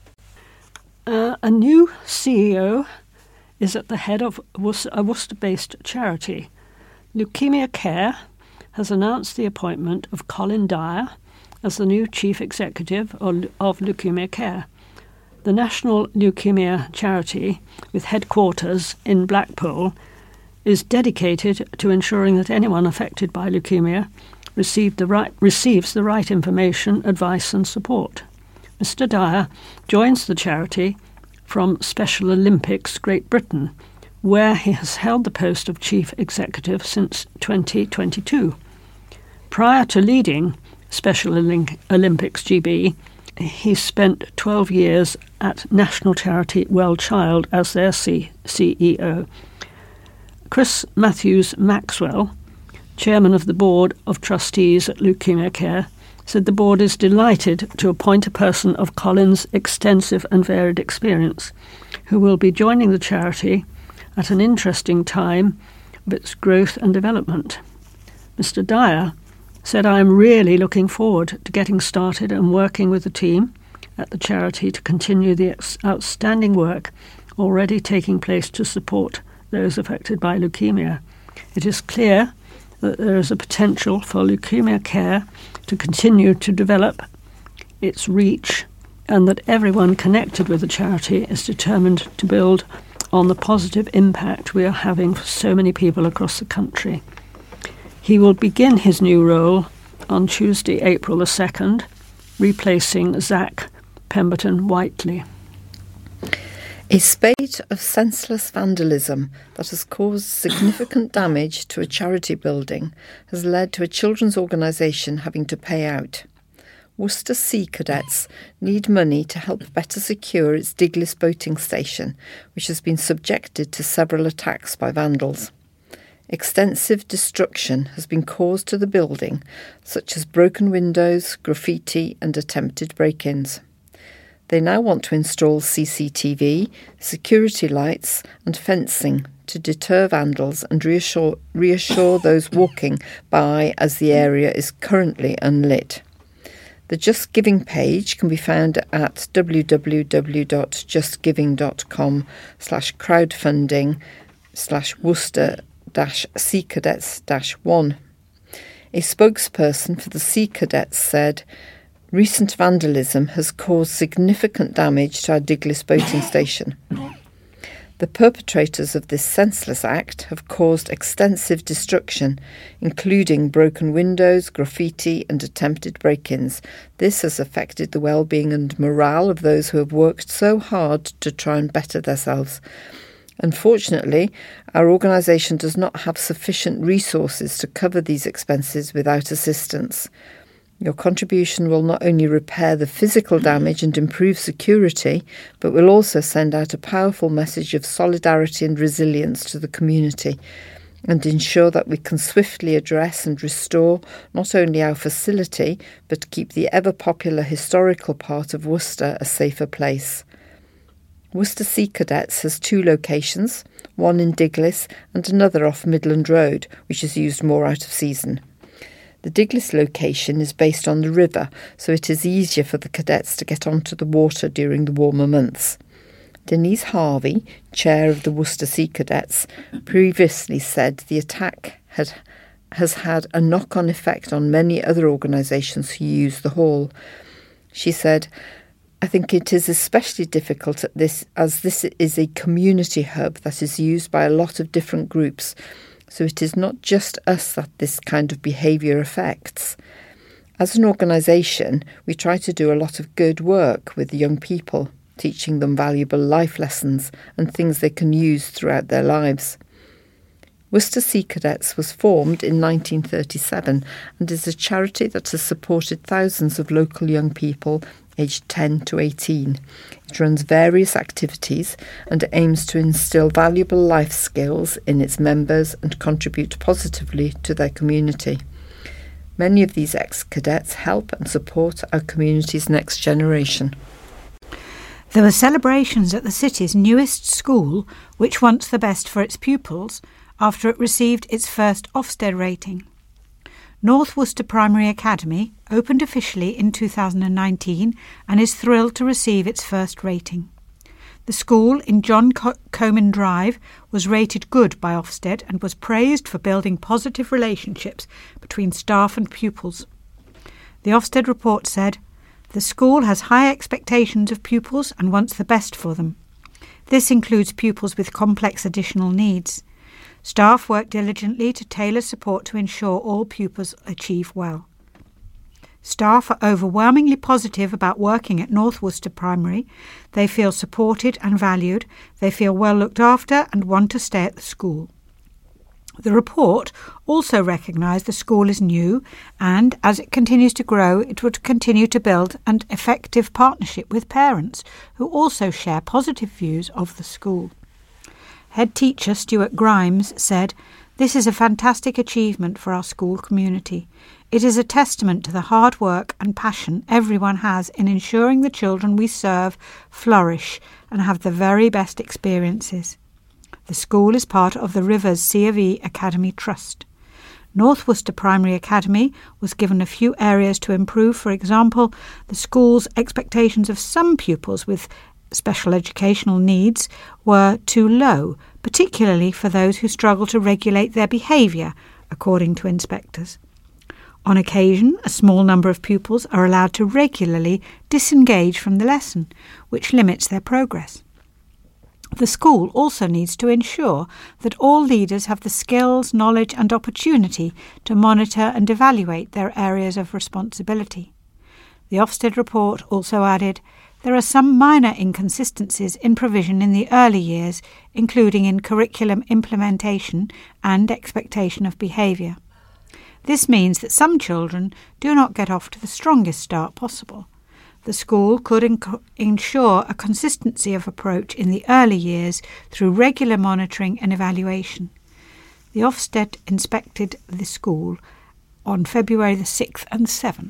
A new CEO is at the head of a Worcester-based charity. Leukemia Care has announced the appointment of Colin Dyer as the new Chief Executive of Leukemia Care. The National Leukemia Charity, with headquarters in Blackpool, is dedicated to ensuring that anyone affected by leukemia receives the right information, advice and support. Mr. Dyer joins the charity from Special Olympics Great Britain, where he has held the post of Chief Executive since 2022. Prior to leading Special Olympics GB, he spent 12 years at national charity Well Child as their CEO. Chris Matthews Maxwell, chairman of the Board of Trustees at Leukemia Care, said the board is delighted to appoint a person of Colin's extensive and varied experience, who will be joining the charity at an interesting time of its growth and development. Mr. Dyer said, "I am really looking forward to getting started and working with the team at the charity to continue the outstanding work already taking place to support those affected by leukemia. It is clear that there is a potential for Leukemia Care to continue to develop its reach, and that everyone connected with the charity is determined to build on the positive impact we are having for so many people across the country." He will begin his new role on Tuesday, April the 2nd, replacing Zach Pemberton Whiteley. A spate of senseless vandalism that has caused significant damage to a charity building has led to a children's organisation having to pay out. Worcester Sea Cadets need money to help better secure its Diglis boating station, which has been subjected to several attacks by vandals. Extensive destruction has been caused to the building, such as broken windows, graffiti and attempted break-ins. They now want to install CCTV, security lights and fencing to deter vandals and reassure those walking by, as the area is currently unlit. The Just Giving page can be found at www.justgiving.com/crowdfunding/Worcester-Sea Cadets-1. A spokesperson for the Sea Cadets said, "Recent vandalism has caused significant damage to our Diglis boating station. The perpetrators of this senseless act have caused extensive destruction, including broken windows, graffiti and attempted break-ins. This has affected the well-being and morale of those who have worked so hard to try and better themselves. Unfortunately, our organisation does not have sufficient resources to cover these expenses without assistance. Your contribution will not only repair the physical damage and improve security, but will also send out a powerful message of solidarity and resilience to the community and ensure that we can swiftly address and restore not only our facility, but keep the ever-popular historical part of Worcester a safer place." Worcester Sea Cadets has 2 locations, one in Diglis and another off Midland Road, which is used more out of season. The Diglis location is based on the river, so it is easier for the cadets to get onto the water during the warmer months. Denise Harvey, chair of the Worcester Sea Cadets, previously said the attack has had a knock-on effect on many other organisations who use the hall. She said, I think it is especially difficult at this, as this is a community hub that is used by a lot of different groups. So it is not just us that this kind of behaviour affects. As an organisation, we try to do a lot of good work with young people, teaching them valuable life lessons and things they can use throughout their lives. Worcester Sea Cadets was formed in 1937 and is a charity that has supported thousands of local young people aged 10 to 18. It runs various activities and aims to instil valuable life skills in its members and contribute positively to their community. Many of these ex-cadets help and support our community's next generation. There were celebrations at the city's newest school, which wants the best for its pupils, after it received its first Ofsted rating. North Worcester Primary Academy opened officially in 2019 and is thrilled to receive its first rating. The school in John Comyn Drive was rated good by Ofsted and was praised for building positive relationships between staff and pupils. The Ofsted report said, "The school has high expectations of pupils and wants the best for them. This includes pupils with complex additional needs. Staff work diligently to tailor support to ensure all pupils achieve well." Staff are overwhelmingly positive about working at North Worcester Primary. They feel supported and valued. They feel well looked after and want to stay at the school. The report also recognised the school is new and, as it continues to grow, it would continue to build an effective partnership with parents who also share positive views of the school. Head teacher Stuart Grimes said, "This is a fantastic achievement for our school community. It is a testament to the hard work and passion everyone has in ensuring the children we serve flourish and have the very best experiences. The school is part of the Rivers C of E Academy Trust. North Worcester Primary Academy was given a few areas to improve. For example, the school's expectations of some pupils with special educational needs were too low, particularly for those who struggle to regulate their behaviour, according to inspectors. On occasion, a small number of pupils are allowed to regularly disengage from the lesson, which limits their progress. The school also needs to ensure that all leaders have the skills, knowledge and opportunity to monitor and evaluate their areas of responsibility." The Ofsted report also added, "There are some minor inconsistencies in provision in the early years, including in curriculum implementation and expectation of behaviour. This means that some children do not get off to the strongest start possible. The school could ensure a consistency of approach in the early years through regular monitoring and evaluation." The Ofsted inspected the school on February the 6th and 7th.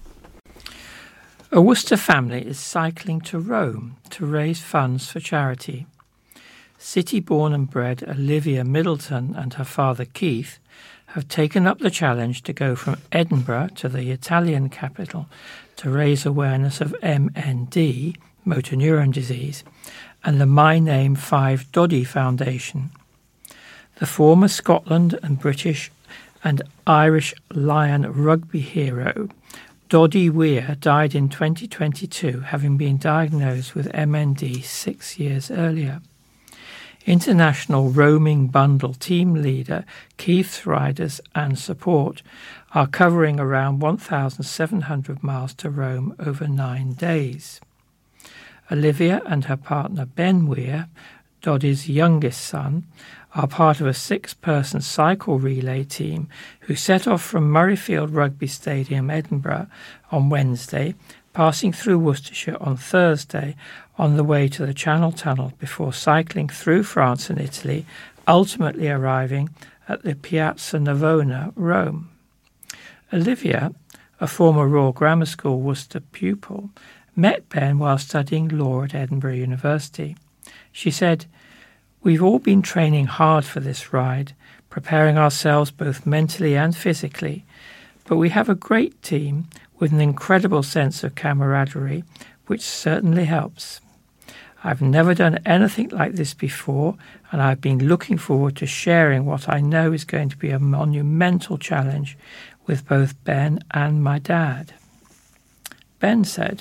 A Worcester family is cycling to Rome to raise funds for charity. City-born and bred Olivia Middleton and her father Keith have taken up the challenge to go from Edinburgh to the Italian capital to raise awareness of MND, motor neuron disease, and the My Name 5 Doddy Foundation. The former Scotland and British and Irish Lion rugby hero Doddy Weir died in 2022, having been diagnosed with MND 6 years earlier. International roaming bundle team leader Keith's riders and support are covering around 1,700 miles to Rome over 9 days. Olivia and her partner Ben Weir, Doddy's youngest son, are part of a 6-person cycle relay team who set off from Murrayfield Rugby Stadium, Edinburgh, on Wednesday, passing through Worcestershire on Thursday on the way to the Channel Tunnel before cycling through France and Italy, ultimately arriving at the Piazza Navona, Rome. Olivia, a former Royal Grammar School Worcester pupil, met Ben while studying law at Edinburgh University. She said, "We've all been training hard for this ride, preparing ourselves both mentally and physically, but we have a great team with an incredible sense of camaraderie, which certainly helps. I've never done anything like this before, and I've been looking forward to sharing what I know is going to be a monumental challenge with both Ben and my dad." Ben said,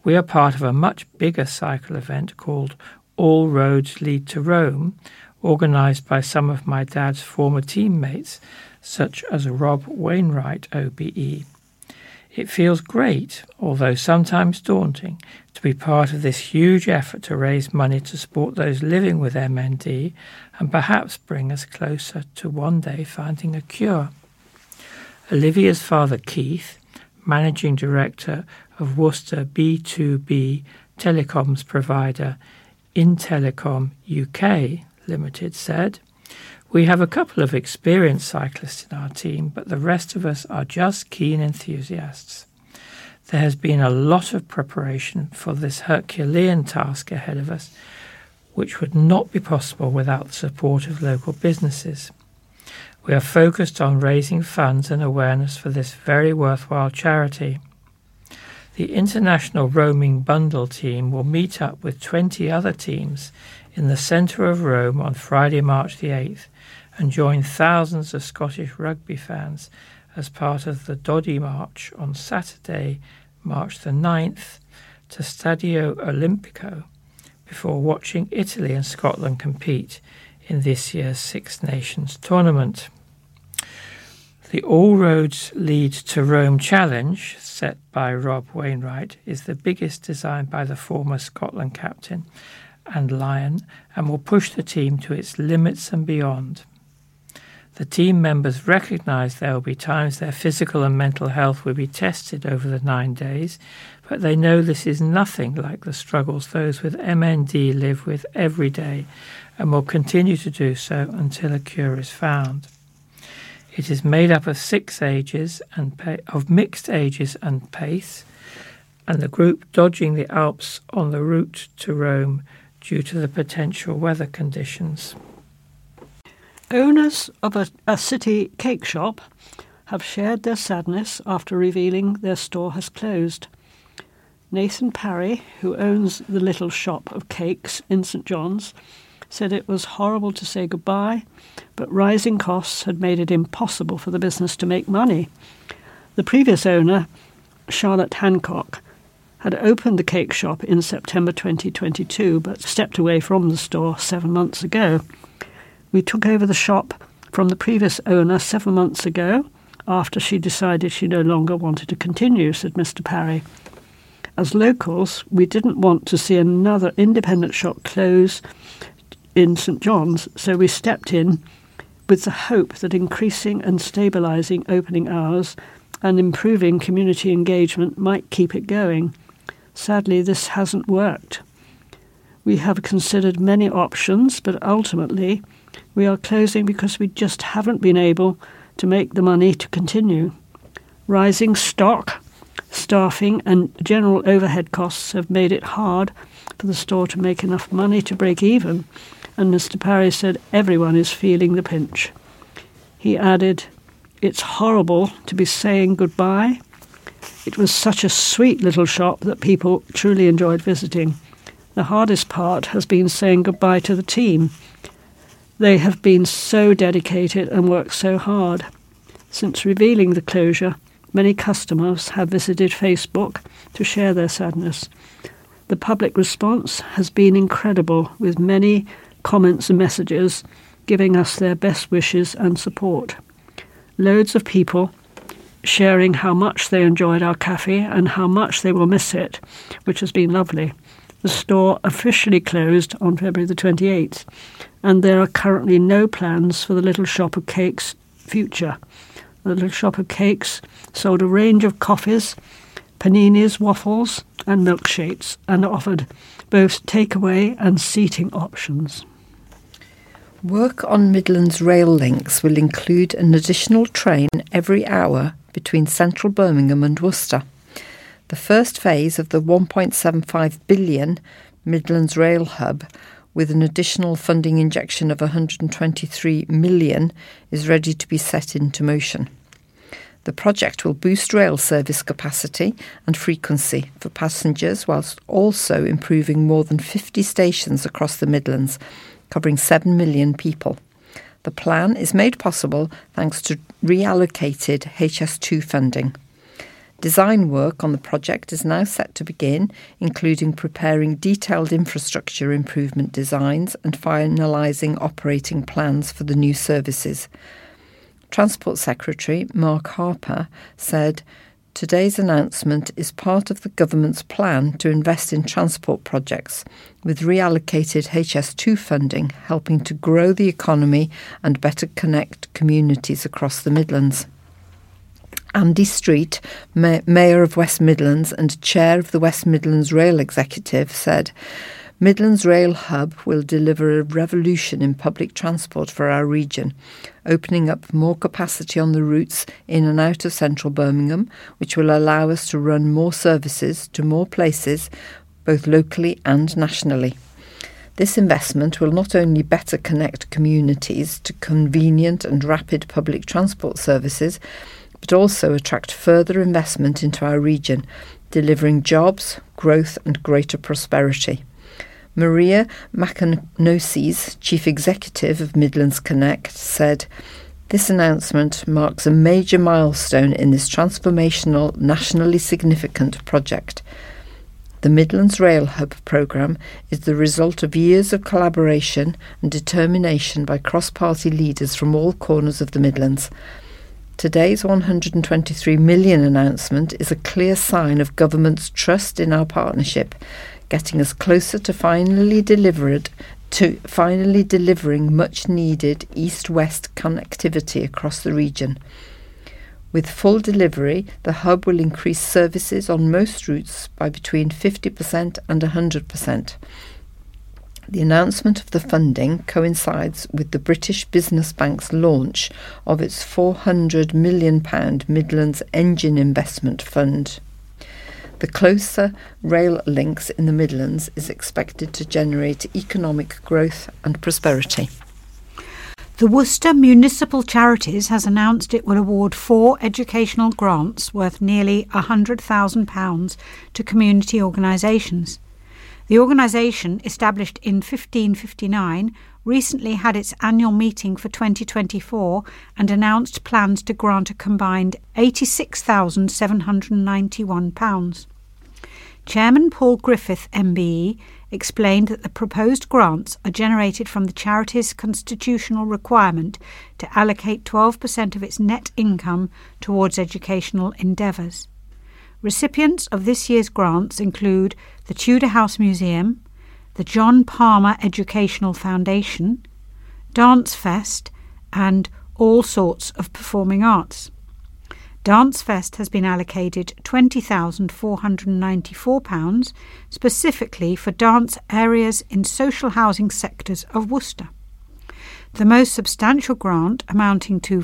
We are part of a much bigger cycle event called All Roads Lead to Rome, organised by some of my dad's former teammates, such as Rob Wainwright, OBE. It feels great, although sometimes daunting, to be part of this huge effort to raise money to support those living with MND and perhaps bring us closer to one day finding a cure. Olivia's father, Keith, Managing Director of Worcester B2B telecoms provider Intelecom UK Limited, said, "We have a couple of experienced cyclists in our team, but the rest of us are just keen enthusiasts. There has been a lot of preparation for this Herculean task ahead of us, which would not be possible without the support of local businesses. We are focused on raising funds and awareness for this very worthwhile charity. The International Roaming Bundle team will meet up with 20 other teams in the centre of Rome on Friday, March the 8th, and join thousands of Scottish rugby fans as part of the Doddy March on Saturday, March the 9th, to Stadio Olimpico, before watching Italy and Scotland compete in this year's Six Nations tournament." The All Roads Lead to Rome challenge, set by Rob Wainwright, is the biggest designed by the former Scotland captain and Lion, and will push the team to its limits and beyond. The team members recognise there will be times their physical and mental health will be tested over the 9 days, but they know this is nothing like the struggles those with MND live with every day, and will continue to do so until a cure is found. It is made up of 6 ages and of mixed ages and pace, and the group dodging the Alps on the route to Rome due to the potential weather conditions. Owners of a city cake shop have shared their sadness after revealing their store has closed. Nathan Parry, who owns the little shop of cakes in St John's, said it was horrible to say goodbye, but rising costs had made it impossible for the business to make money. The previous owner, Charlotte Hancock, had opened the cake shop in September 2022, but stepped away from the store 7 months ago. "We took over the shop from the previous owner 7 months ago, after she decided she no longer wanted to continue," said Mr. Parry. "As locals, we didn't want to see another independent shop close in St John's, so we stepped in with the hope that increasing and stabilising opening hours and improving community engagement might keep it going. Sadly, this hasn't worked. We have considered many options, but ultimately we are closing because we just haven't been able to make the money to continue. Rising stock, staffing and general overhead costs have made it hard for the store to make enough money to break even, and Mr. Parry said everyone is feeling the pinch." He added, "It's horrible to be saying goodbye. It was such a sweet little shop that people truly enjoyed visiting. The hardest part has been saying goodbye to the team. They have been so dedicated and worked so hard. Since revealing the closure, many customers have visited Facebook to share their sadness. The public response has been incredible, with many comments and messages giving us their best wishes and support. Loads of people sharing how much they enjoyed our cafe and how much they will miss it, which has been lovely. The store officially closed on February the 28th, and there are currently no plans for the Little Shop of Cakes' future. The Little Shop of Cakes sold a range of coffees, paninis, waffles and milkshakes, and offered both takeaway and seating options. Work on Midlands rail links will include an additional train every hour between central Birmingham and Worcester. The first phase of the £1.75 billion Midlands Rail Hub, with an additional funding injection of £123 million, is ready to be set into motion. The project will boost rail service capacity and frequency for passengers, whilst also improving more than 50 stations across the Midlands, covering 7 million people. The plan is made possible thanks to reallocated HS2 funding. Design work on the project is now set to begin, including preparing detailed infrastructure improvement designs and finalising operating plans for the new services. Transport Secretary Mark Harper said, "Today's announcement is part of the government's plan to invest in transport projects, with reallocated HS2 funding helping to grow the economy and better connect communities across the Midlands." Andy Street, Mayor of West Midlands and Chair of the West Midlands Rail Executive, said, "Midlands Rail Hub will deliver a revolution in public transport for our region, opening up more capacity on the routes in and out of central Birmingham, which will allow us to run more services to more places, both locally and nationally. This investment will not only better connect communities to convenient and rapid public transport services, but also attract further investment into our region, delivering jobs, growth and greater prosperity." Maria Macanosis, Chief Executive of Midlands Connect, said, "This announcement marks a major milestone in this transformational, nationally significant project. The Midlands Rail Hub programme is the result of years of collaboration and determination by cross-party leaders from all corners of the Midlands. Today's £123 million announcement is a clear sign of government's trust in our partnership, getting us closer to finally delivering much-needed east-west connectivity across the region. With full delivery, the hub will increase services on most routes by between 50% and 100%. The announcement of the funding coincides with the British Business Bank's launch of its £400 million Midlands Engine Investment Fund. The closer rail links in the Midlands is expected to generate economic growth and prosperity. The Worcester Municipal Charities has announced it will award 4 educational grants worth nearly £100,000 to community organisations. The organisation, established in 1559, recently had its annual meeting for 2024 and announced plans to grant a combined £86,791. Chairman Paul Griffith, MBE, explained that the proposed grants are generated from the charity's constitutional requirement to allocate 12% of its net income towards educational endeavours. Recipients of this year's grants include the Tudor House Museum, the John Palmer Educational Foundation, Dance Fest and All Sorts of Performing Arts. Dance Fest has been allocated £20,494 specifically for dance areas in social housing sectors of Worcester. The most substantial grant, amounting to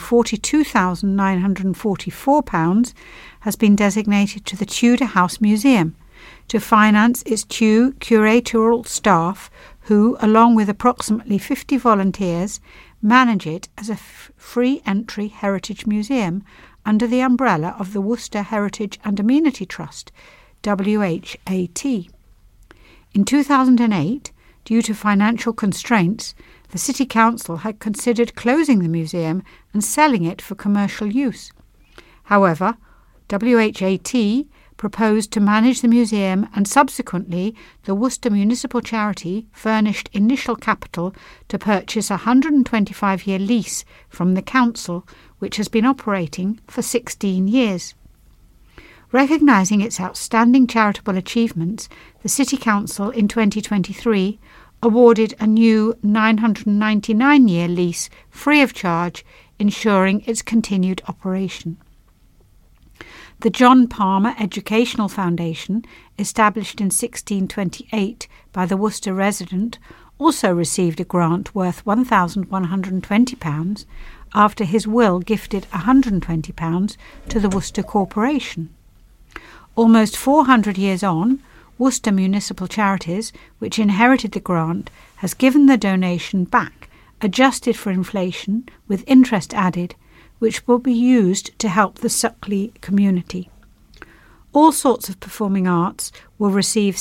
£42,944, has been designated to the Tudor House Museum to finance its 2 curatorial staff who, along with approximately 50 volunteers, manage it as a free entry heritage museum under the umbrella of the Worcester Heritage and Amenity Trust, WHAT. In 2008, due to financial constraints, the City Council had considered closing the museum and selling it for commercial use. However, WHAT proposed to manage the museum, and subsequently the Worcester Municipal Charity furnished initial capital to purchase a 125-year lease from the council, which has been operating for 16 years. Recognising its outstanding charitable achievements, the City Council in 2023 awarded a new 999-year lease free of charge, ensuring its continued operation. The John Palmer Educational Foundation, established in 1628 by the Worcester resident, also received a grant worth £1,120 after his will gifted £120 to the Worcester Corporation. Almost 400 years on, Worcester Municipal Charities, which inherited the grant, has given the donation back, adjusted for inflation with interest added, which will be used to help the Suckley community. All Sorts of Performing Arts will receive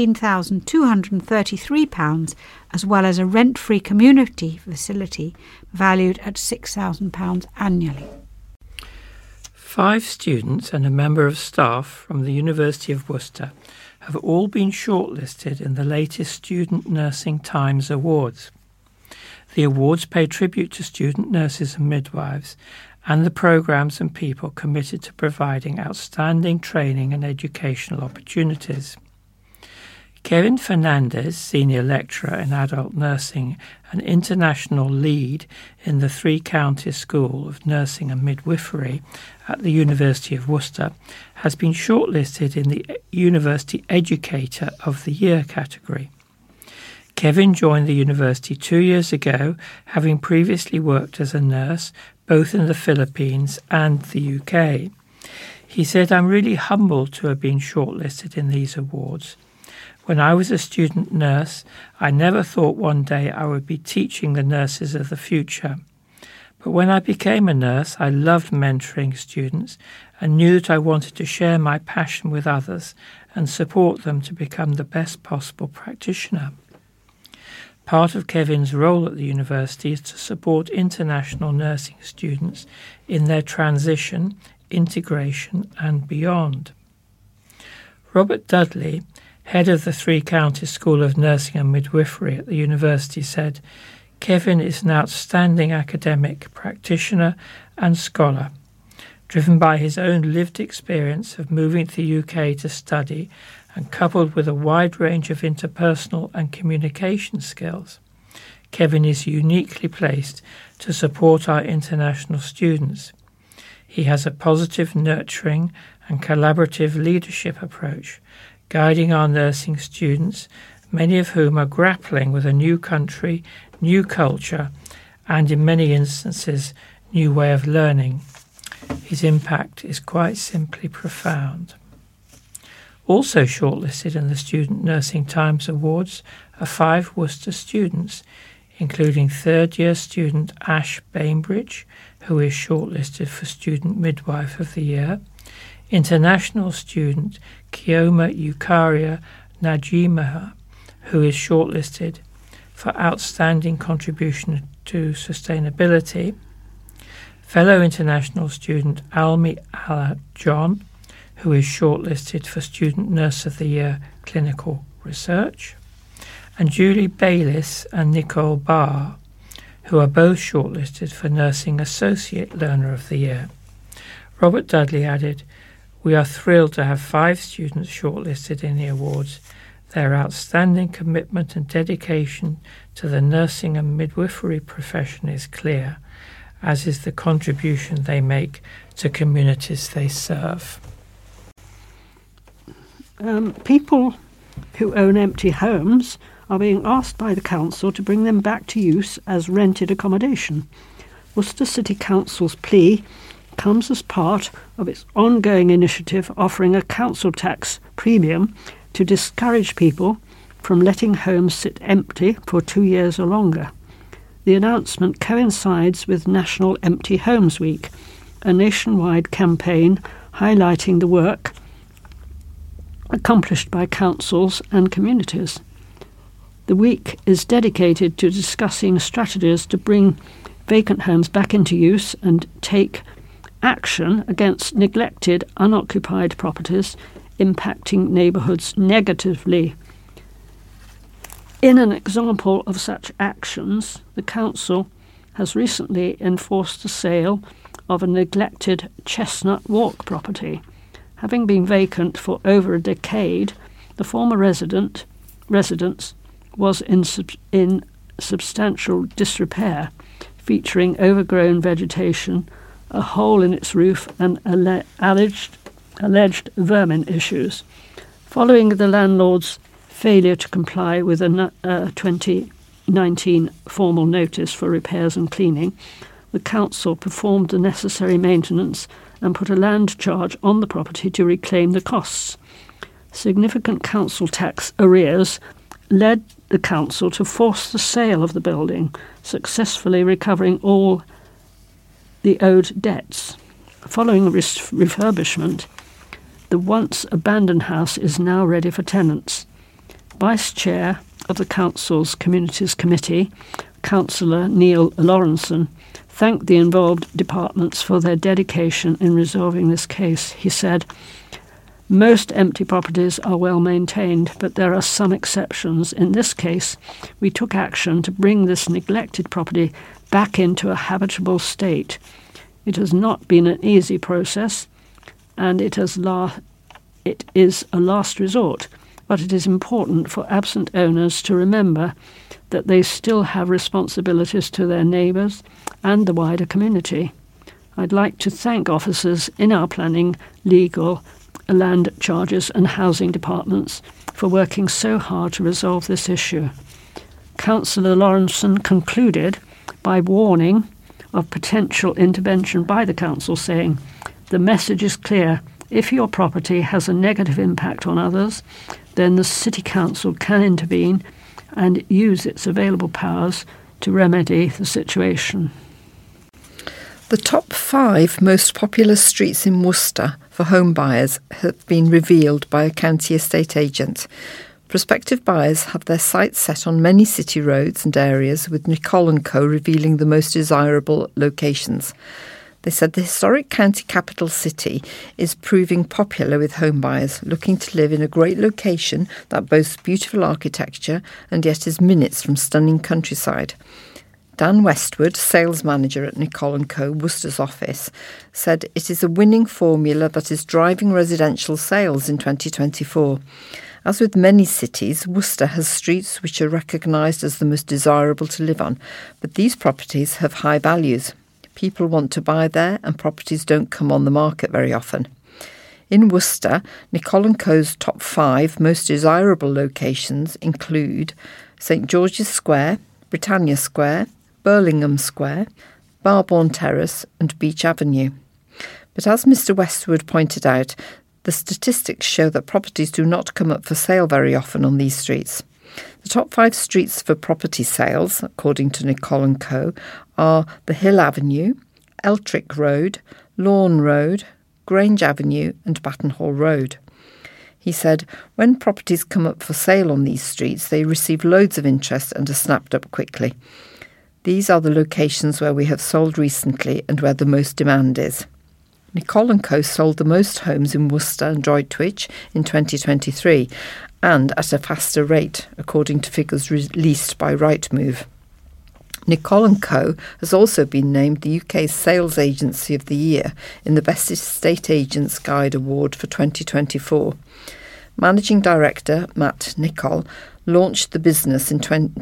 £16,233, as well as a rent-free community facility valued at £6,000 annually. 5 students and a member of staff from the University of Worcester have all been shortlisted in the latest Student Nursing Times Awards. The awards pay tribute to student nurses and midwives and the programmes and people committed to providing outstanding training and educational opportunities. Kevin Fernandez, Senior Lecturer in Adult Nursing and International Lead in the Three Counties School of Nursing and Midwifery at the University of Worcester, has been shortlisted in the University Educator of the Year category. Kevin joined the university 2 years ago, having previously worked as a nurse both in the Philippines and the UK. He said, "I'm really humbled to have been shortlisted in these awards. When I was a student nurse, I never thought one day I would be teaching the nurses of the future. But when I became a nurse, I loved mentoring students and knew that I wanted to share my passion with others and support them to become the best possible practitioner." Part of Kevin's role at the university is to support international nursing students in their transition, integration and beyond. Robert Dudley, head of the Three Counties School of Nursing and Midwifery at the university, said, "Kevin is an outstanding academic, practitioner and scholar. Driven by his own lived experience of moving to the UK to study and coupled with a wide range of interpersonal and communication skills, Kevin is uniquely placed to support our international students. He has a positive, nurturing and collaborative leadership approach, guiding our nursing students, many of whom are grappling with a new country, new culture, and in many instances, new way of learning. His impact is quite simply profound." Also shortlisted in the Student Nursing Times Awards are 5 Worcester students, including third-year student Ash Bainbridge, who is shortlisted for Student Midwife of the Year, international student Kioma Eukaria Najimaha, who is shortlisted for outstanding contribution to sustainability, fellow international student Almi Ala John, who is shortlisted for Student Nurse of the Year Clinical Research, and Julie Bayliss and Nicole Barr, who are both shortlisted for Nursing Associate Learner of the Year. Robert Dudley added, "We are thrilled to have 5 students shortlisted in the awards. Their outstanding commitment and dedication to the nursing and midwifery profession is clear, as is the contribution they make to communities they serve." People who own empty homes are being asked by the council to bring them back to use as rented accommodation. Worcester City Council's plea comes as part of its ongoing initiative offering a council tax premium to discourage people from letting homes sit empty for 2 years or longer. The announcement coincides with National Empty Homes Week, a nationwide campaign highlighting the work accomplished by councils and communities. The week is dedicated to discussing strategies to bring vacant homes back into use and take action against neglected, unoccupied properties impacting neighbourhoods negatively. In an example of such actions, the council has recently enforced the sale of a neglected Chestnut Walk property. Having been vacant for over a decade, the former residence was in substantial disrepair, featuring overgrown vegetation, a hole in its roof and alleged vermin issues. Following the landlord's failure to comply with a 2019 formal notice for repairs and cleaning, the council performed the necessary maintenance and put a land charge on the property to reclaim the costs. Significant council tax arrears led the council to force the sale of the building, successfully recovering all the owed debts. Following refurbishment, the once abandoned house is now ready for tenants. Vice Chair of the Council's Communities Committee, Councillor Neil Lawrenson thanked the involved departments for their dedication in resolving this case. He said, "Most empty properties are well maintained, but there are some exceptions. In this case, we took action to bring this neglected property back into a habitable state. It has not been an easy process, and it is a last resort, but it is important for absent owners to remember that they still have responsibilities to their neighbours and the wider community. I'd like to thank officers in our planning, legal, land charges and housing departments for working so hard to resolve this issue." Councillor Lawrenson concluded by warning of potential intervention by the council, saying, "The message is clear. If your property has a negative impact on others, then the City Council can intervene and use its available powers to remedy the situation." The top 5 most popular streets in Worcester for home buyers have been revealed by a county estate agent. Prospective buyers have their sights set on many city roads and areas, with Nicol & Co revealing the most desirable locations. They said the historic county capital city is proving popular with home buyers looking to live in a great location that boasts beautiful architecture and yet is minutes from stunning countryside. Dan Westwood, sales manager at Nicol & Co, Worcester's office, said it is a winning formula that is driving residential sales in 2024. As with many cities, Worcester has streets which are recognised as the most desirable to live on, but these properties have high values. People want to buy there and properties don't come on the market very often. In Worcester, Nicol & Co's top 5 most desirable locations include St George's Square, Britannia Square, Burlingham Square, Barbourne Terrace and Beach Avenue. But as Mr Westwood pointed out, the statistics show that properties do not come up for sale very often on these streets. The top 5 streets for property sales, according to Nicol & Co, are the Hill Avenue, Eltrick Road, Lawn Road, Grange Avenue and Battenhall Road. He said, when properties come up for sale on these streets, they receive loads of interest and are snapped up quickly. These are the locations where we have sold recently and where the most demand is. Nicol & Co sold the most homes in Worcester and Droitwich in 2023 and at a faster rate, according to figures released by Rightmove. Nicol & Co has also been named the UK's Sales Agency of the Year in the Best Estate Agents Guide Award for 2024. Managing Director Matt Nicol launched the business in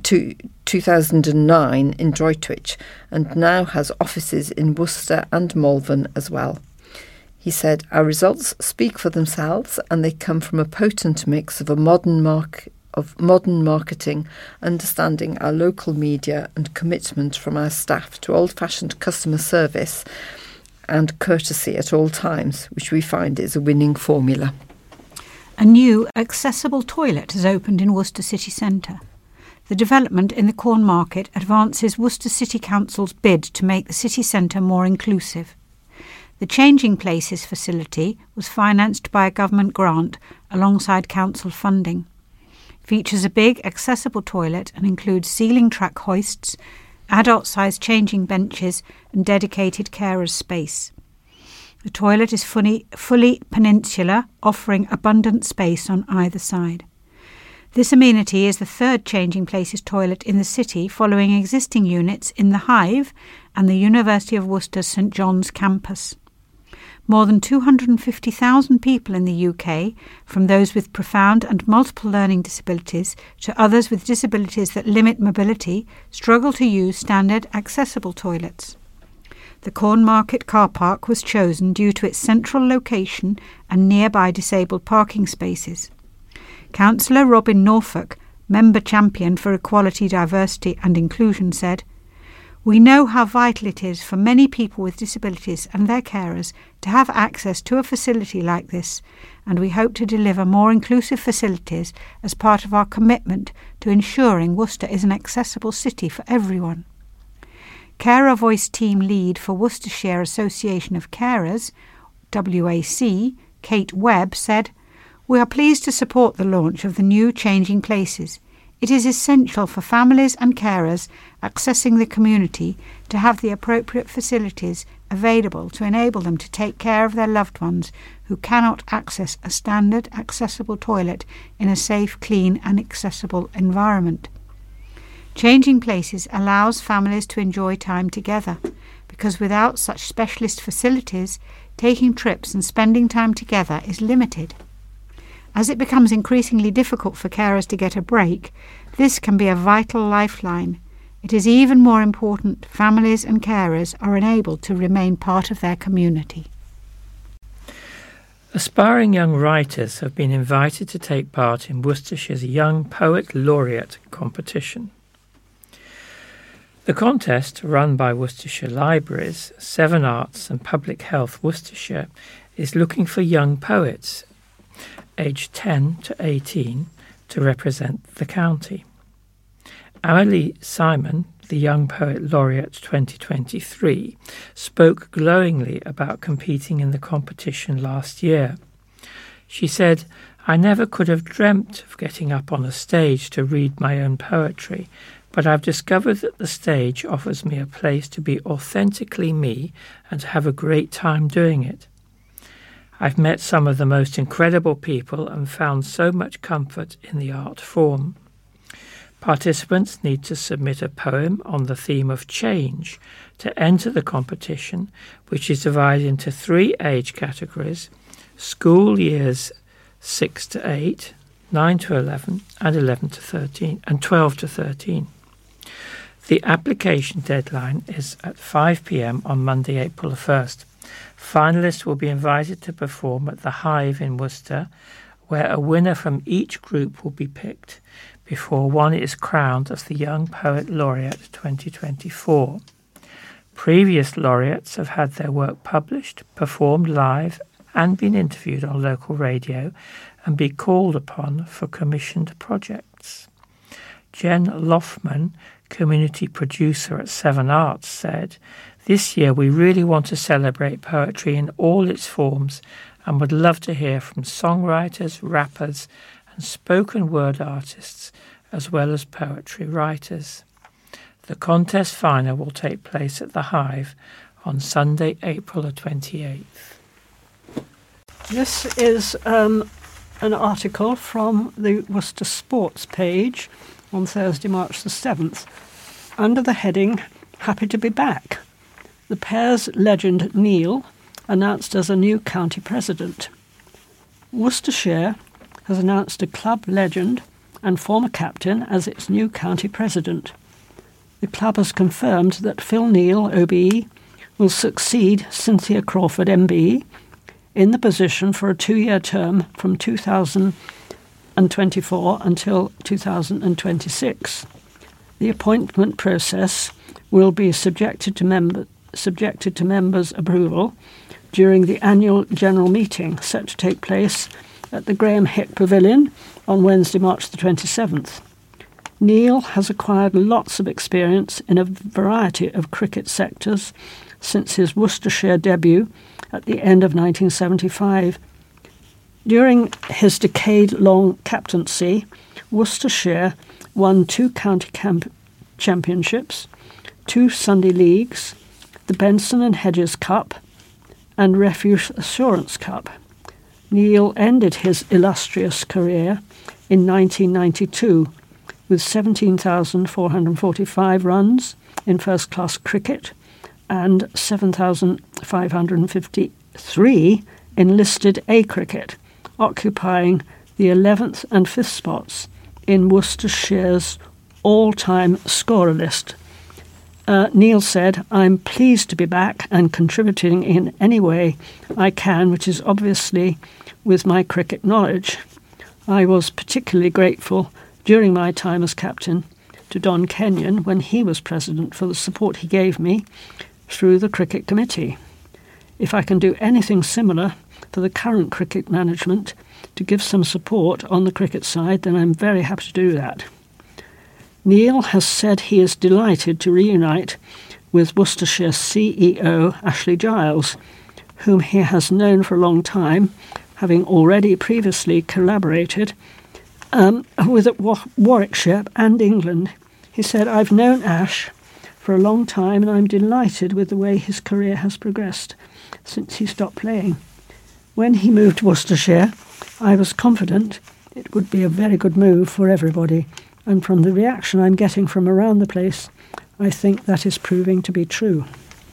2009 in Droitwich and now has offices in Worcester and Malvern as well. He said, "Our results speak for themselves and they come from a potent mix of modern marketing, understanding our local media and commitment from our staff to old-fashioned customer service and courtesy at all times, which we find is a winning formula." A new accessible toilet has opened in Worcester City Centre. The development in the Corn Market advances Worcester City Council's bid to make the city centre more inclusive. The Changing Places facility was financed by a government grant alongside council funding. It features a big accessible toilet and includes ceiling track hoists, adult-sized changing benches and dedicated carers' space. The toilet is fully peninsular, offering abundant space on either side. This amenity is the 3rd Changing Places toilet in the city, following existing units in the Hive and the University of Worcester's St John's campus. More than 250,000 people in the UK, from those with profound and multiple learning disabilities to others with disabilities that limit mobility, struggle to use standard accessible toilets. The Corn Market car park was chosen due to its central location and nearby disabled parking spaces. Councillor Robin Norfolk, member champion for equality, diversity and inclusion, said, "We know how vital it is for many people with disabilities and their carers to have access to a facility like this, and we hope to deliver more inclusive facilities as part of our commitment to ensuring Worcester is an accessible city for everyone." Carer Voice Team Lead for Worcestershire Association of Carers, WAC, Kate Webb, said, "We are pleased to support the launch of the new Changing Places. It is essential for families and carers accessing the community to have the appropriate facilities available to enable them to take care of their loved ones who cannot access a standard accessible toilet in a safe, clean and accessible environment. Changing places allows families to enjoy time together, because without such specialist facilities, taking trips and spending time together is limited. As it becomes increasingly difficult for carers to get a break, this can be a vital lifeline. It is even more important families and carers are enabled to remain part of their community. Aspiring young writers have been invited to take part in Worcestershire's Young Poet Laureate competition. The contest, run by Worcestershire Libraries, Seven Arts and Public Health Worcestershire, is looking for young poets aged 10 to 18 to represent the county. Amelie Simon, the Young Poet Laureate 2023, spoke glowingly about competing in the competition last year. She said, "I never could have dreamt of getting up on a stage to read my own poetry, but I've discovered that the stage offers me a place to be authentically me and to have a great time doing it. I've met some of the most incredible people and found so much comfort in the art form." Participants need to submit a poem on the theme of change to enter the competition, which is divided into 3 age categories: school years 6 to 8, 9 to 11, and 11 to 13, and 12 to 13. The application deadline is at 5 p.m. on Monday, April the 1st. Finalists will be invited to perform at the Hive in Worcester, where a winner from each group will be picked before one is crowned as the Young Poet Laureate 2024. Previous laureates have had their work published, performed live, and been interviewed on local radio and be called upon for commissioned projects. Jen Loffman, community producer at Seven Arts, said, "This year we really want to celebrate poetry in all its forms and would love to hear from songwriters, rappers and spoken word artists as well as poetry writers." The contest final will take place at the Hive on Sunday, April the 28th. This is an article from the Worcester Sports page on Thursday, March the 7th, under the heading, "Happy to be back." The Pears legend Neil announced as a new county president. Worcestershire has announced a club legend and former captain as its new county president. The club has confirmed that Phil Neal, OBE, will succeed Cynthia Crawford, MBE, in the position for a 2-year term from 2024 until 2026. The appointment process will be subjected to members' approval during the annual general meeting set to take place at the Graham Hick Pavilion on Wednesday, March the 27th. Neil has acquired lots of experience in a variety of cricket sectors since his Worcestershire debut at the end of 1975. During his decade-long captaincy, Worcestershire won 2 county championships, 2 Sunday leagues, the Benson and Hedges Cup and Refuge Assurance Cup. Neil ended his illustrious career in 1992 with 17,445 runs in first-class cricket and 7,553 in listed A cricket, occupying the 11th and 5th spots in Worcestershire's all-time scorer list. Neil said, "I'm pleased to be back and contributing in any way I can, which is obviously with my cricket knowledge. I was particularly grateful during my time as captain to Don Kenyon when he was president for the support he gave me through the cricket committee. If I can do anything similar for the current cricket management to give some support on the cricket side, then I'm very happy to do that." Neil has said he is delighted to reunite with Worcestershire CEO Ashley Giles, whom he has known for a long time, having already previously collaborated with Warwickshire and England. He said, "I've known Ash for a long time and I'm delighted with the way his career has progressed since he stopped playing. When he moved to Worcestershire, I was confident it would be a very good move for everybody, and from the reaction I'm getting from around the place, I think that is proving to be true."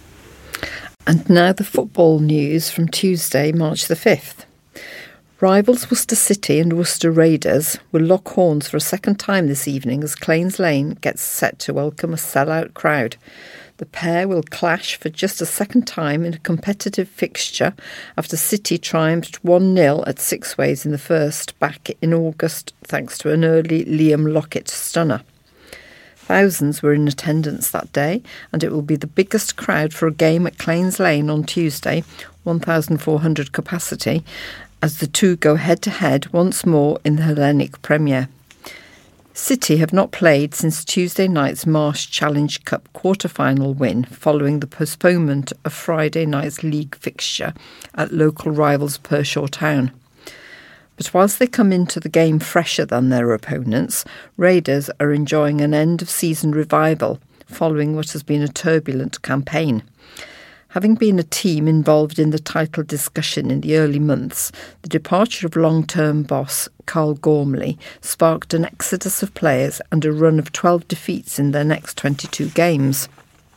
And now the football news from Tuesday, March the 5th. Rivals Worcester City and Worcester Raiders will lock horns for a second time this evening as Claines Lane gets set to welcome a sellout crowd. The pair will clash for just a second time in a competitive fixture after City triumphed 1-0 at Sixways in the first back in August thanks to an early Liam Lockett stunner. Thousands were in attendance that day, and it will be the biggest crowd for a game at Claines Lane on Tuesday, 1,400 capacity, as the two go head-to-head once more in the Hellenic Premier. City have not played since Tuesday night's Marsh Challenge Cup quarter-final win following the postponement of Friday night's league fixture at local rivals Pershore Town. But whilst they come into the game fresher than their opponents, Raiders are enjoying an end-of-season revival following what has been a turbulent campaign. Having been a team involved in the title discussion in the early months, the departure of long-term boss Carl Gormley sparked an exodus of players and a run of 12 defeats in their next 22 games.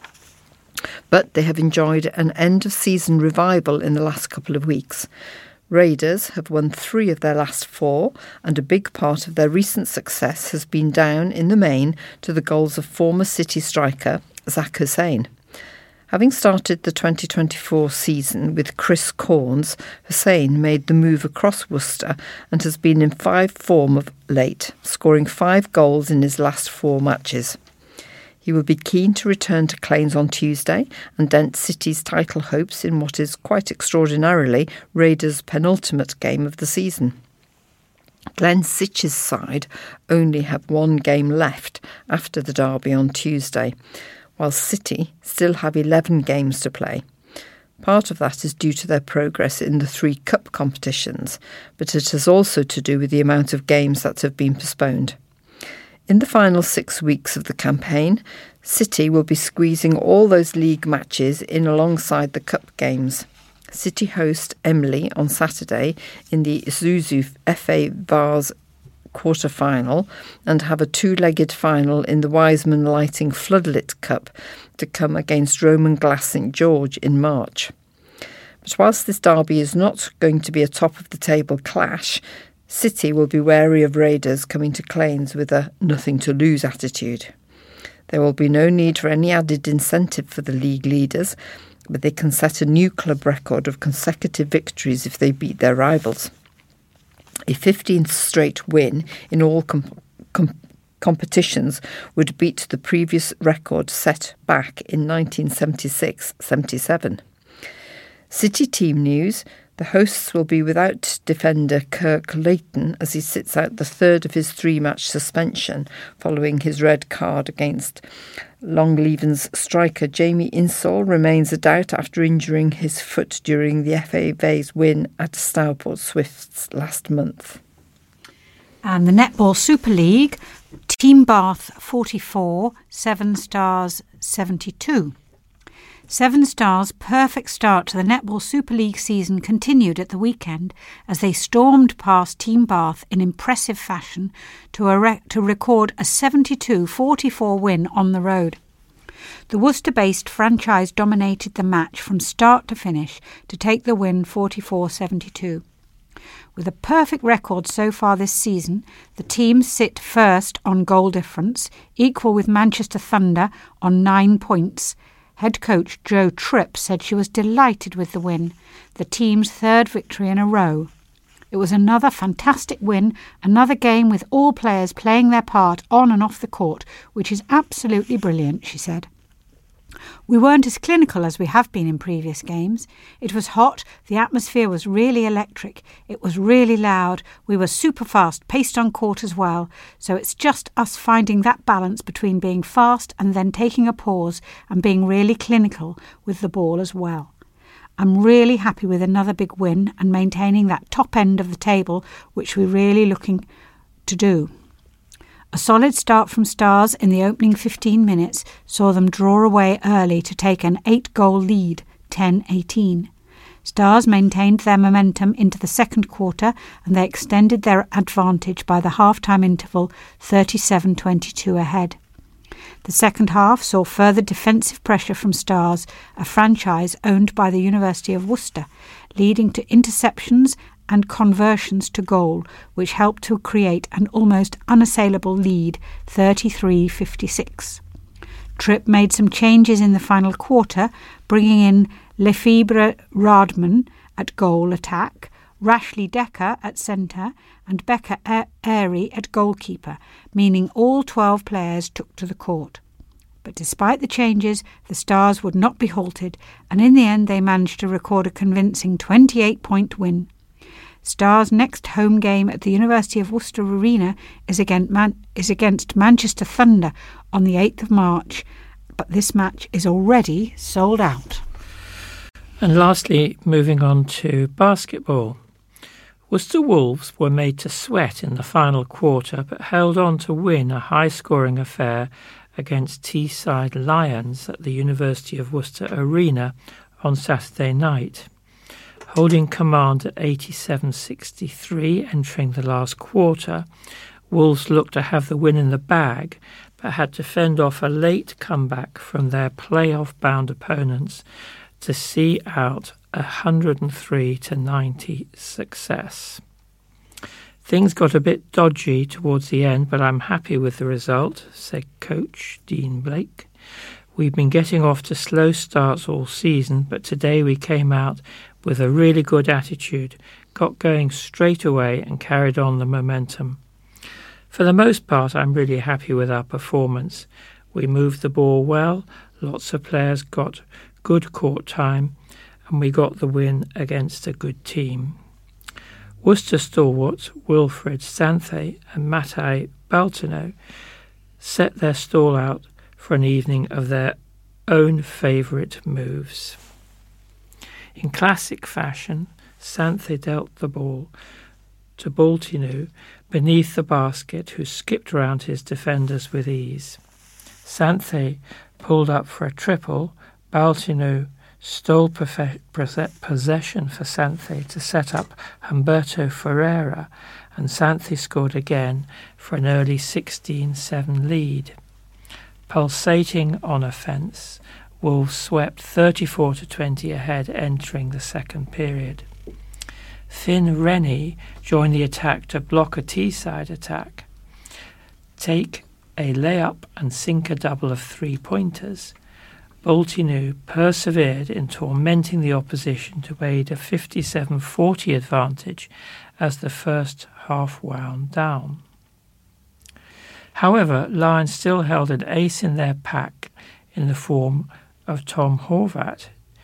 But they have enjoyed an end-of-season revival in the last couple of weeks. Raiders have won 3 of their last 4, and a big part of their recent success has been down, in the main, to the goals of former City striker Zach Hussain. Having started the 2024 season with Chris Corns, Hussain made the move across Worcester and has been in 5 form of late, scoring 5 goals in his last 4 matches. He will be keen to return to Claines on Tuesday and dent City's title hopes in what is, quite extraordinarily, Raiders' penultimate game of the season. Glenn Sitch's side only have 1 game left after the derby on Tuesday, while City still have 11 games to play. Part of that is due to their progress in the 3 cup competitions, but it is also to do with the amount of games that have been postponed. In the final 6 weeks of the campaign, City will be squeezing all those league matches in alongside the cup games. City host Emily on Saturday in the Isuzu FA Vase quarter-final and have a 2-legged final in the Wiseman Lighting Floodlit Cup to come against Roman Glass St George in March. But whilst this derby is not going to be a top-of-the-table clash, City will be wary of Raiders coming to Claines with a nothing-to-lose attitude. There will be no need for any added incentive for the league leaders, but they can set a new club record of consecutive victories if they beat their rivals. A 15th straight win in all competitions would beat the previous record set back in 1976-77. City team news: the hosts will be without defender Kirk Layton as he sits out the 3rd of his 3-match suspension following his red card against Longleven's striker Jamie Insall remains a doubt after injuring his foot during the FA Vase win at Stourport Swifts last month. And the Netball Super League, Team Bath 44, 7 Stars 72. 7 Stars' perfect start to the Netball Super League season continued at the weekend as they stormed past Team Bath in impressive fashion to record a 72-44 win on the road. The Worcester-based franchise dominated the match from start to finish to take the win 44-72. With a perfect record so far this season, the team sit first on goal difference, equal with Manchester Thunder on 9 points. Head coach Jo Tripp said she was delighted with the win, the team's 3rd victory in a row. It was another fantastic win, another game with all players playing their part on and off the court, which is absolutely brilliant, she said. We weren't as clinical as we have been in previous games. It was hot, the atmosphere was really electric, it was really loud, we were super fast, paced on court as well, so it's just us finding that balance between being fast and then taking a pause and being really clinical with the ball as well. I'm really happy with another big win and maintaining that top end of the table, which we're really looking to do. A solid start from Stars in the opening 15 minutes saw them draw away early to take an 8-goal lead, 10-18. Stars maintained their momentum into the second quarter and they extended their advantage by the half-time interval 37-22 ahead. The second half saw further defensive pressure from Stars, a franchise owned by the University of Worcester, leading to interceptions and conversions to goal, which helped to create an almost unassailable lead, 33-56. Tripp made some changes in the final quarter, bringing in Lefebvre Radman at goal attack, Rashleigh Decker at centre and Becca Airy at goalkeeper, meaning all 12 players took to the court. But despite the changes, the Stars would not be halted, and in the end they managed to record a convincing 28-point win. Stars' next home game at the University of Worcester Arena is against Manchester Thunder on the 8th of March, but this match is already sold out. And lastly, moving on to basketball. Worcester Wolves were made to sweat in the final quarter, but held on to win a high-scoring affair against Teesside Lions at the University of Worcester Arena on Saturday night. Holding command at 87-63 entering the last quarter, Wolves looked to have the win in the bag, but had to fend off a late comeback from their playoff-bound opponents to see out a 103-90 success. Things got a bit dodgy towards the end, but I'm happy with the result, said coach Dean Blake. We've been getting off to slow starts all season, but today we came out with a really good attitude, got going straight away and carried on the momentum. For the most part, I'm really happy with our performance. We moved the ball well, lots of players got good court time, and we got the win against a good team. Worcester stalwarts Wilfred Santhe and Matai Baltino set their stall out for an evening of their own favourite moves. In classic fashion, Santhe dealt the ball to Baltino beneath the basket, who skipped around his defenders with ease. Santhe pulled up for a triple. Baltino stole possession for Santhe to set up Humberto Ferreira, and Santhe scored again for an early 16-7 lead. Pulsating on offence, Wolves swept 34-20 ahead entering the second period. Finn Rennie joined the attack to block a Teesside attack, take a layup and sink a double of 3-pointers. Baltino persevered in tormenting the opposition to aid a 57-40 advantage as the first half wound down. However, Lions still held an ace in their pack in the form of Tom Horvat,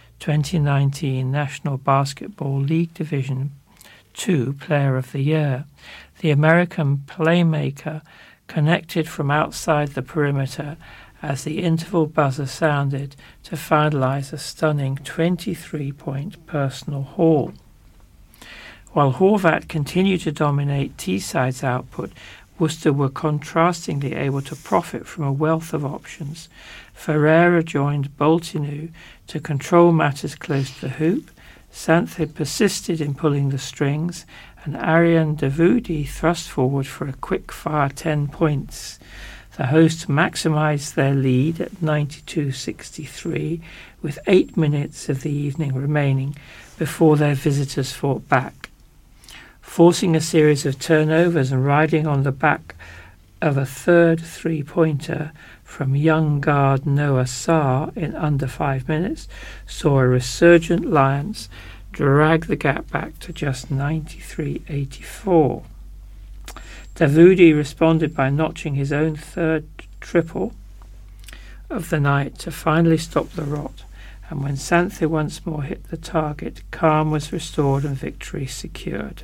2019 National Basketball League Division II Player of the Year. The American playmaker connected from outside the perimeter as the interval buzzer sounded to finalise a stunning 23-point personal haul. While Horvat continued to dominate Teesside's output, Worcester were contrastingly able to profit from a wealth of options. Ferreira joined Baltino to control matters close to the hoop. Santhe persisted in pulling the strings, and Arian Davudi thrust forward for a quick-fire 10 points. The hosts maximised their lead at 92-63, with 8 minutes of the evening remaining before their visitors fought back. Forcing a series of turnovers and riding on the back of a third three-pointer from young guard Noah Sarr in under 5 minutes, saw a resurgent Lions drag the gap back to just 93-84. Davudi responded by notching his own third triple of the night to finally stop the rot, and when Santhe once more hit the target, calm was restored and victory secured.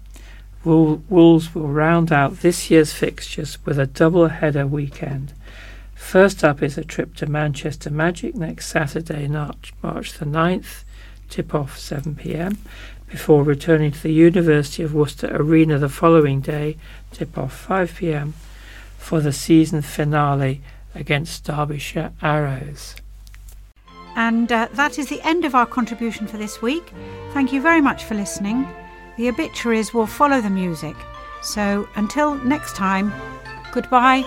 Wolves will round out this year's fixtures with a double-header weekend. First up is a trip to Manchester Magic next Saturday, March the 9th, tip-off 7 p.m, before returning to the University of Worcester Arena the following day, tip-off 5 p.m, for the season finale against Derbyshire Arrows. And that is the end of our contribution for this week. Thank you very much for listening. The obituaries will follow the music. So until next time, goodbye.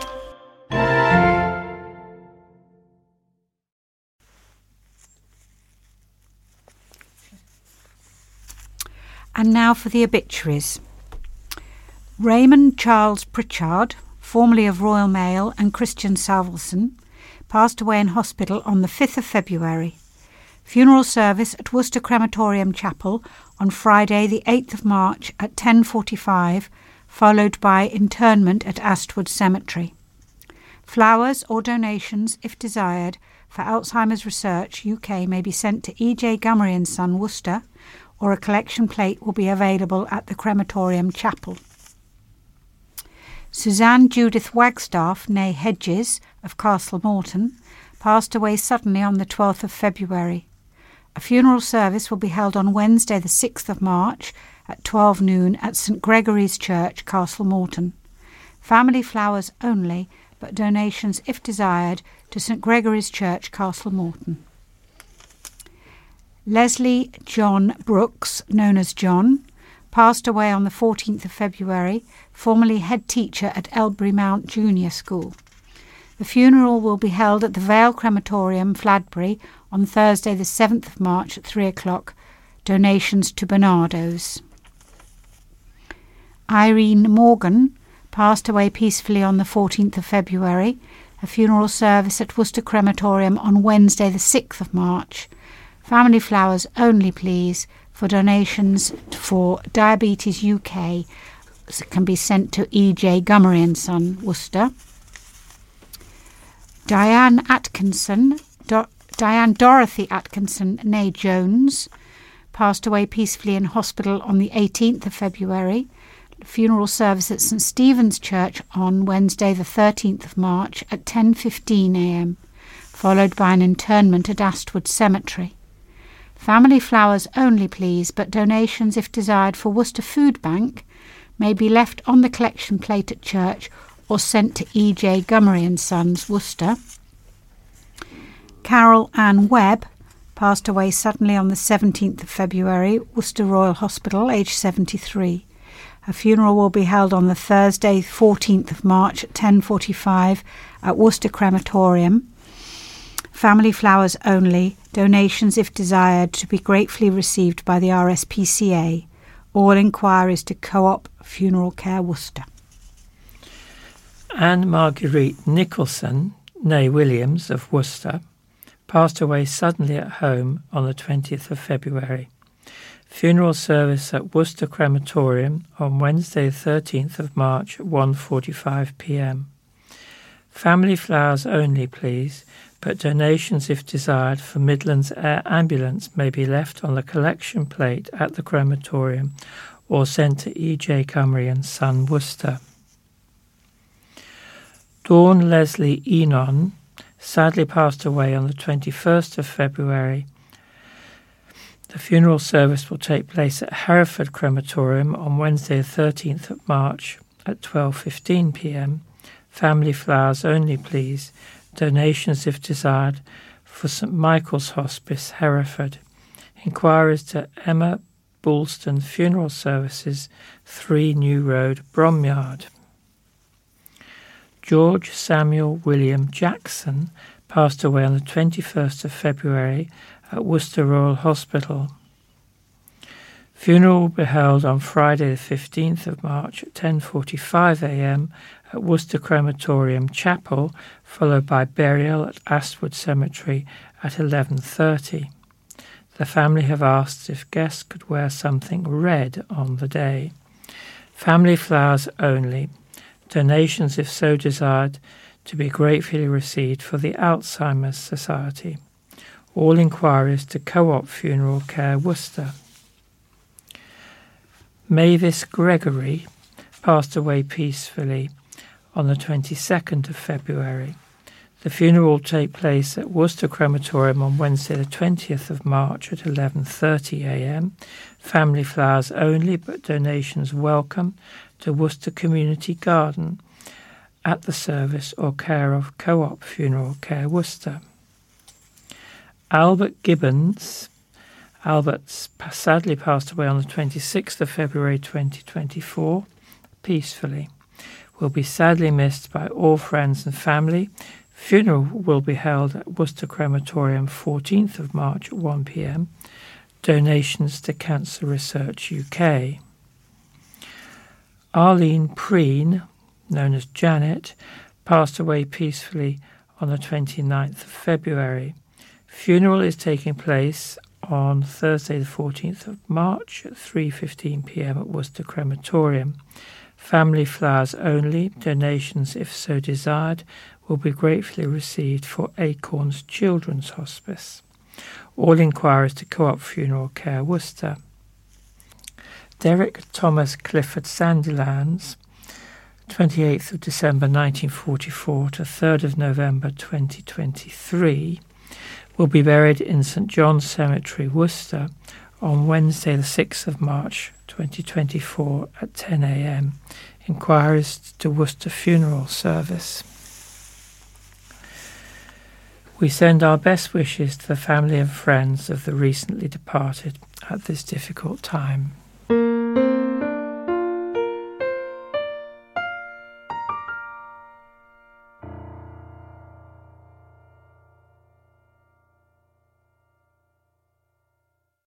And now for the obituaries. Raymond Charles Pritchard, formerly of Royal Mail, and Christian Salvelson, passed away in hospital on the 5th of February. Funeral service at Worcester Crematorium Chapel on Friday the 8th of March at 10:45, followed by interment at Astwood Cemetery. Flowers or donations, if desired, for Alzheimer's Research UK may be sent to E.J. Gummery & Son, Worcester, or a collection plate will be available at the Crematorium Chapel. Suzanne Judith Wagstaff, née Hedges, of Castle Morton, passed away suddenly on the 12th of February. A funeral service will be held on Wednesday the 6th of March at 12 noon at St Gregory's Church, Castle Morton. Family flowers only, but donations, if desired, to St Gregory's Church, Castle Morton. Leslie John Brooks, known as John, passed away on the 14th of February, formerly head teacher at Elbury Mount Junior School. The funeral will be held at the Vale Crematorium, Fladbury, on Thursday the 7th of March at 3 o'clock. Donations to Bernardo's. Irene Morgan passed away peacefully on the 14th of February. A funeral service at Worcester Crematorium on Wednesday the 6th of March. Family flowers only, please. For donations for Diabetes UK can be sent to E.J. Gummery & Son, Worcester. Diane Dorothy Atkinson, née Jones, passed away peacefully in hospital on the 18th of February. Funeral service at St Stephen's Church on Wednesday the 13th of March at 10:15 a.m, followed by an interment at Astwood Cemetery. Family flowers only, please, but donations, if desired, for Worcester Food Bank may be left on the collection plate at church or sent to E.J. Gummery & Sons, Worcester. Carol Ann Webb passed away suddenly on the 17th of February, Worcester Royal Hospital, aged 73. Her funeral will be held on the Thursday, 14th of March at 10:45 at Worcester Crematorium. Family flowers only, donations if desired to be gratefully received by the RSPCA. All inquiries to Co-op Funeral Care Worcester. Anne Marguerite Nicholson, née Williams, of Worcester, passed away suddenly at home on the 20th of February. Funeral service at Worcester Crematorium on Wednesday 13th of March at 1:45 p.m. Family flowers only, please, but donations, if desired, for Midlands Air Ambulance may be left on the collection plate at the crematorium or sent to E.J. Gummery & Son, Worcester. Dawn Leslie Enon sadly passed away on the 21st of February. The funeral service will take place at Hereford Crematorium on Wednesday 13th of March at 12:15 p.m. Family flowers only, please. Donations, if desired, for St Michael's Hospice, Hereford. Inquiries to Emma Boulston Funeral Services, 3 New Road, Bromyard. George Samuel William Jackson passed away on the 21st of February at Worcester Royal Hospital. Funeral will be held on Friday the 15th of March at 10:45 a.m. at Worcester Crematorium Chapel, followed by burial at Astwood Cemetery at 11:30. The family have asked if guests could wear something red on the day. Family flowers only. Donations, if so desired, to be gratefully received for the Alzheimer's Society. All inquiries to Co-op Funeral Care Worcester. Mavis Gregory passed away peacefully on the 22nd of February. The funeral will take place at Worcester Crematorium on Wednesday the 20th of March at 11:30 a.m. Family flowers only, but donations welcome, to Worcester Community Garden at the service or care of Co-op Funeral Care Worcester. Albert Gibbons, Albert sadly passed away on the 26th of February 2024, peacefully. Will be sadly missed by all friends and family. Funeral will be held at Worcester Crematorium 14th of March at 1 p.m. Donations to Cancer Research UK. Arlene Preen, known as Janet, passed away peacefully on the 29th of February. Funeral is taking place on Thursday the 14th of March at 3:15 p.m. at Worcester Crematorium. Family flowers only, donations if so desired, will be gratefully received for Acorns Children's Hospice. All inquiries to Co-op Funeral Care Worcester. Derek Thomas Clifford Sandilands, 28th of December 1944 to 3rd of November 2023, will be buried in St John's Cemetery, Worcester, on Wednesday the 6th of March 2024 at 10 a.m. Inquiries to Worcester Funeral Service. We send our best wishes to the family and friends of the recently departed at this difficult time.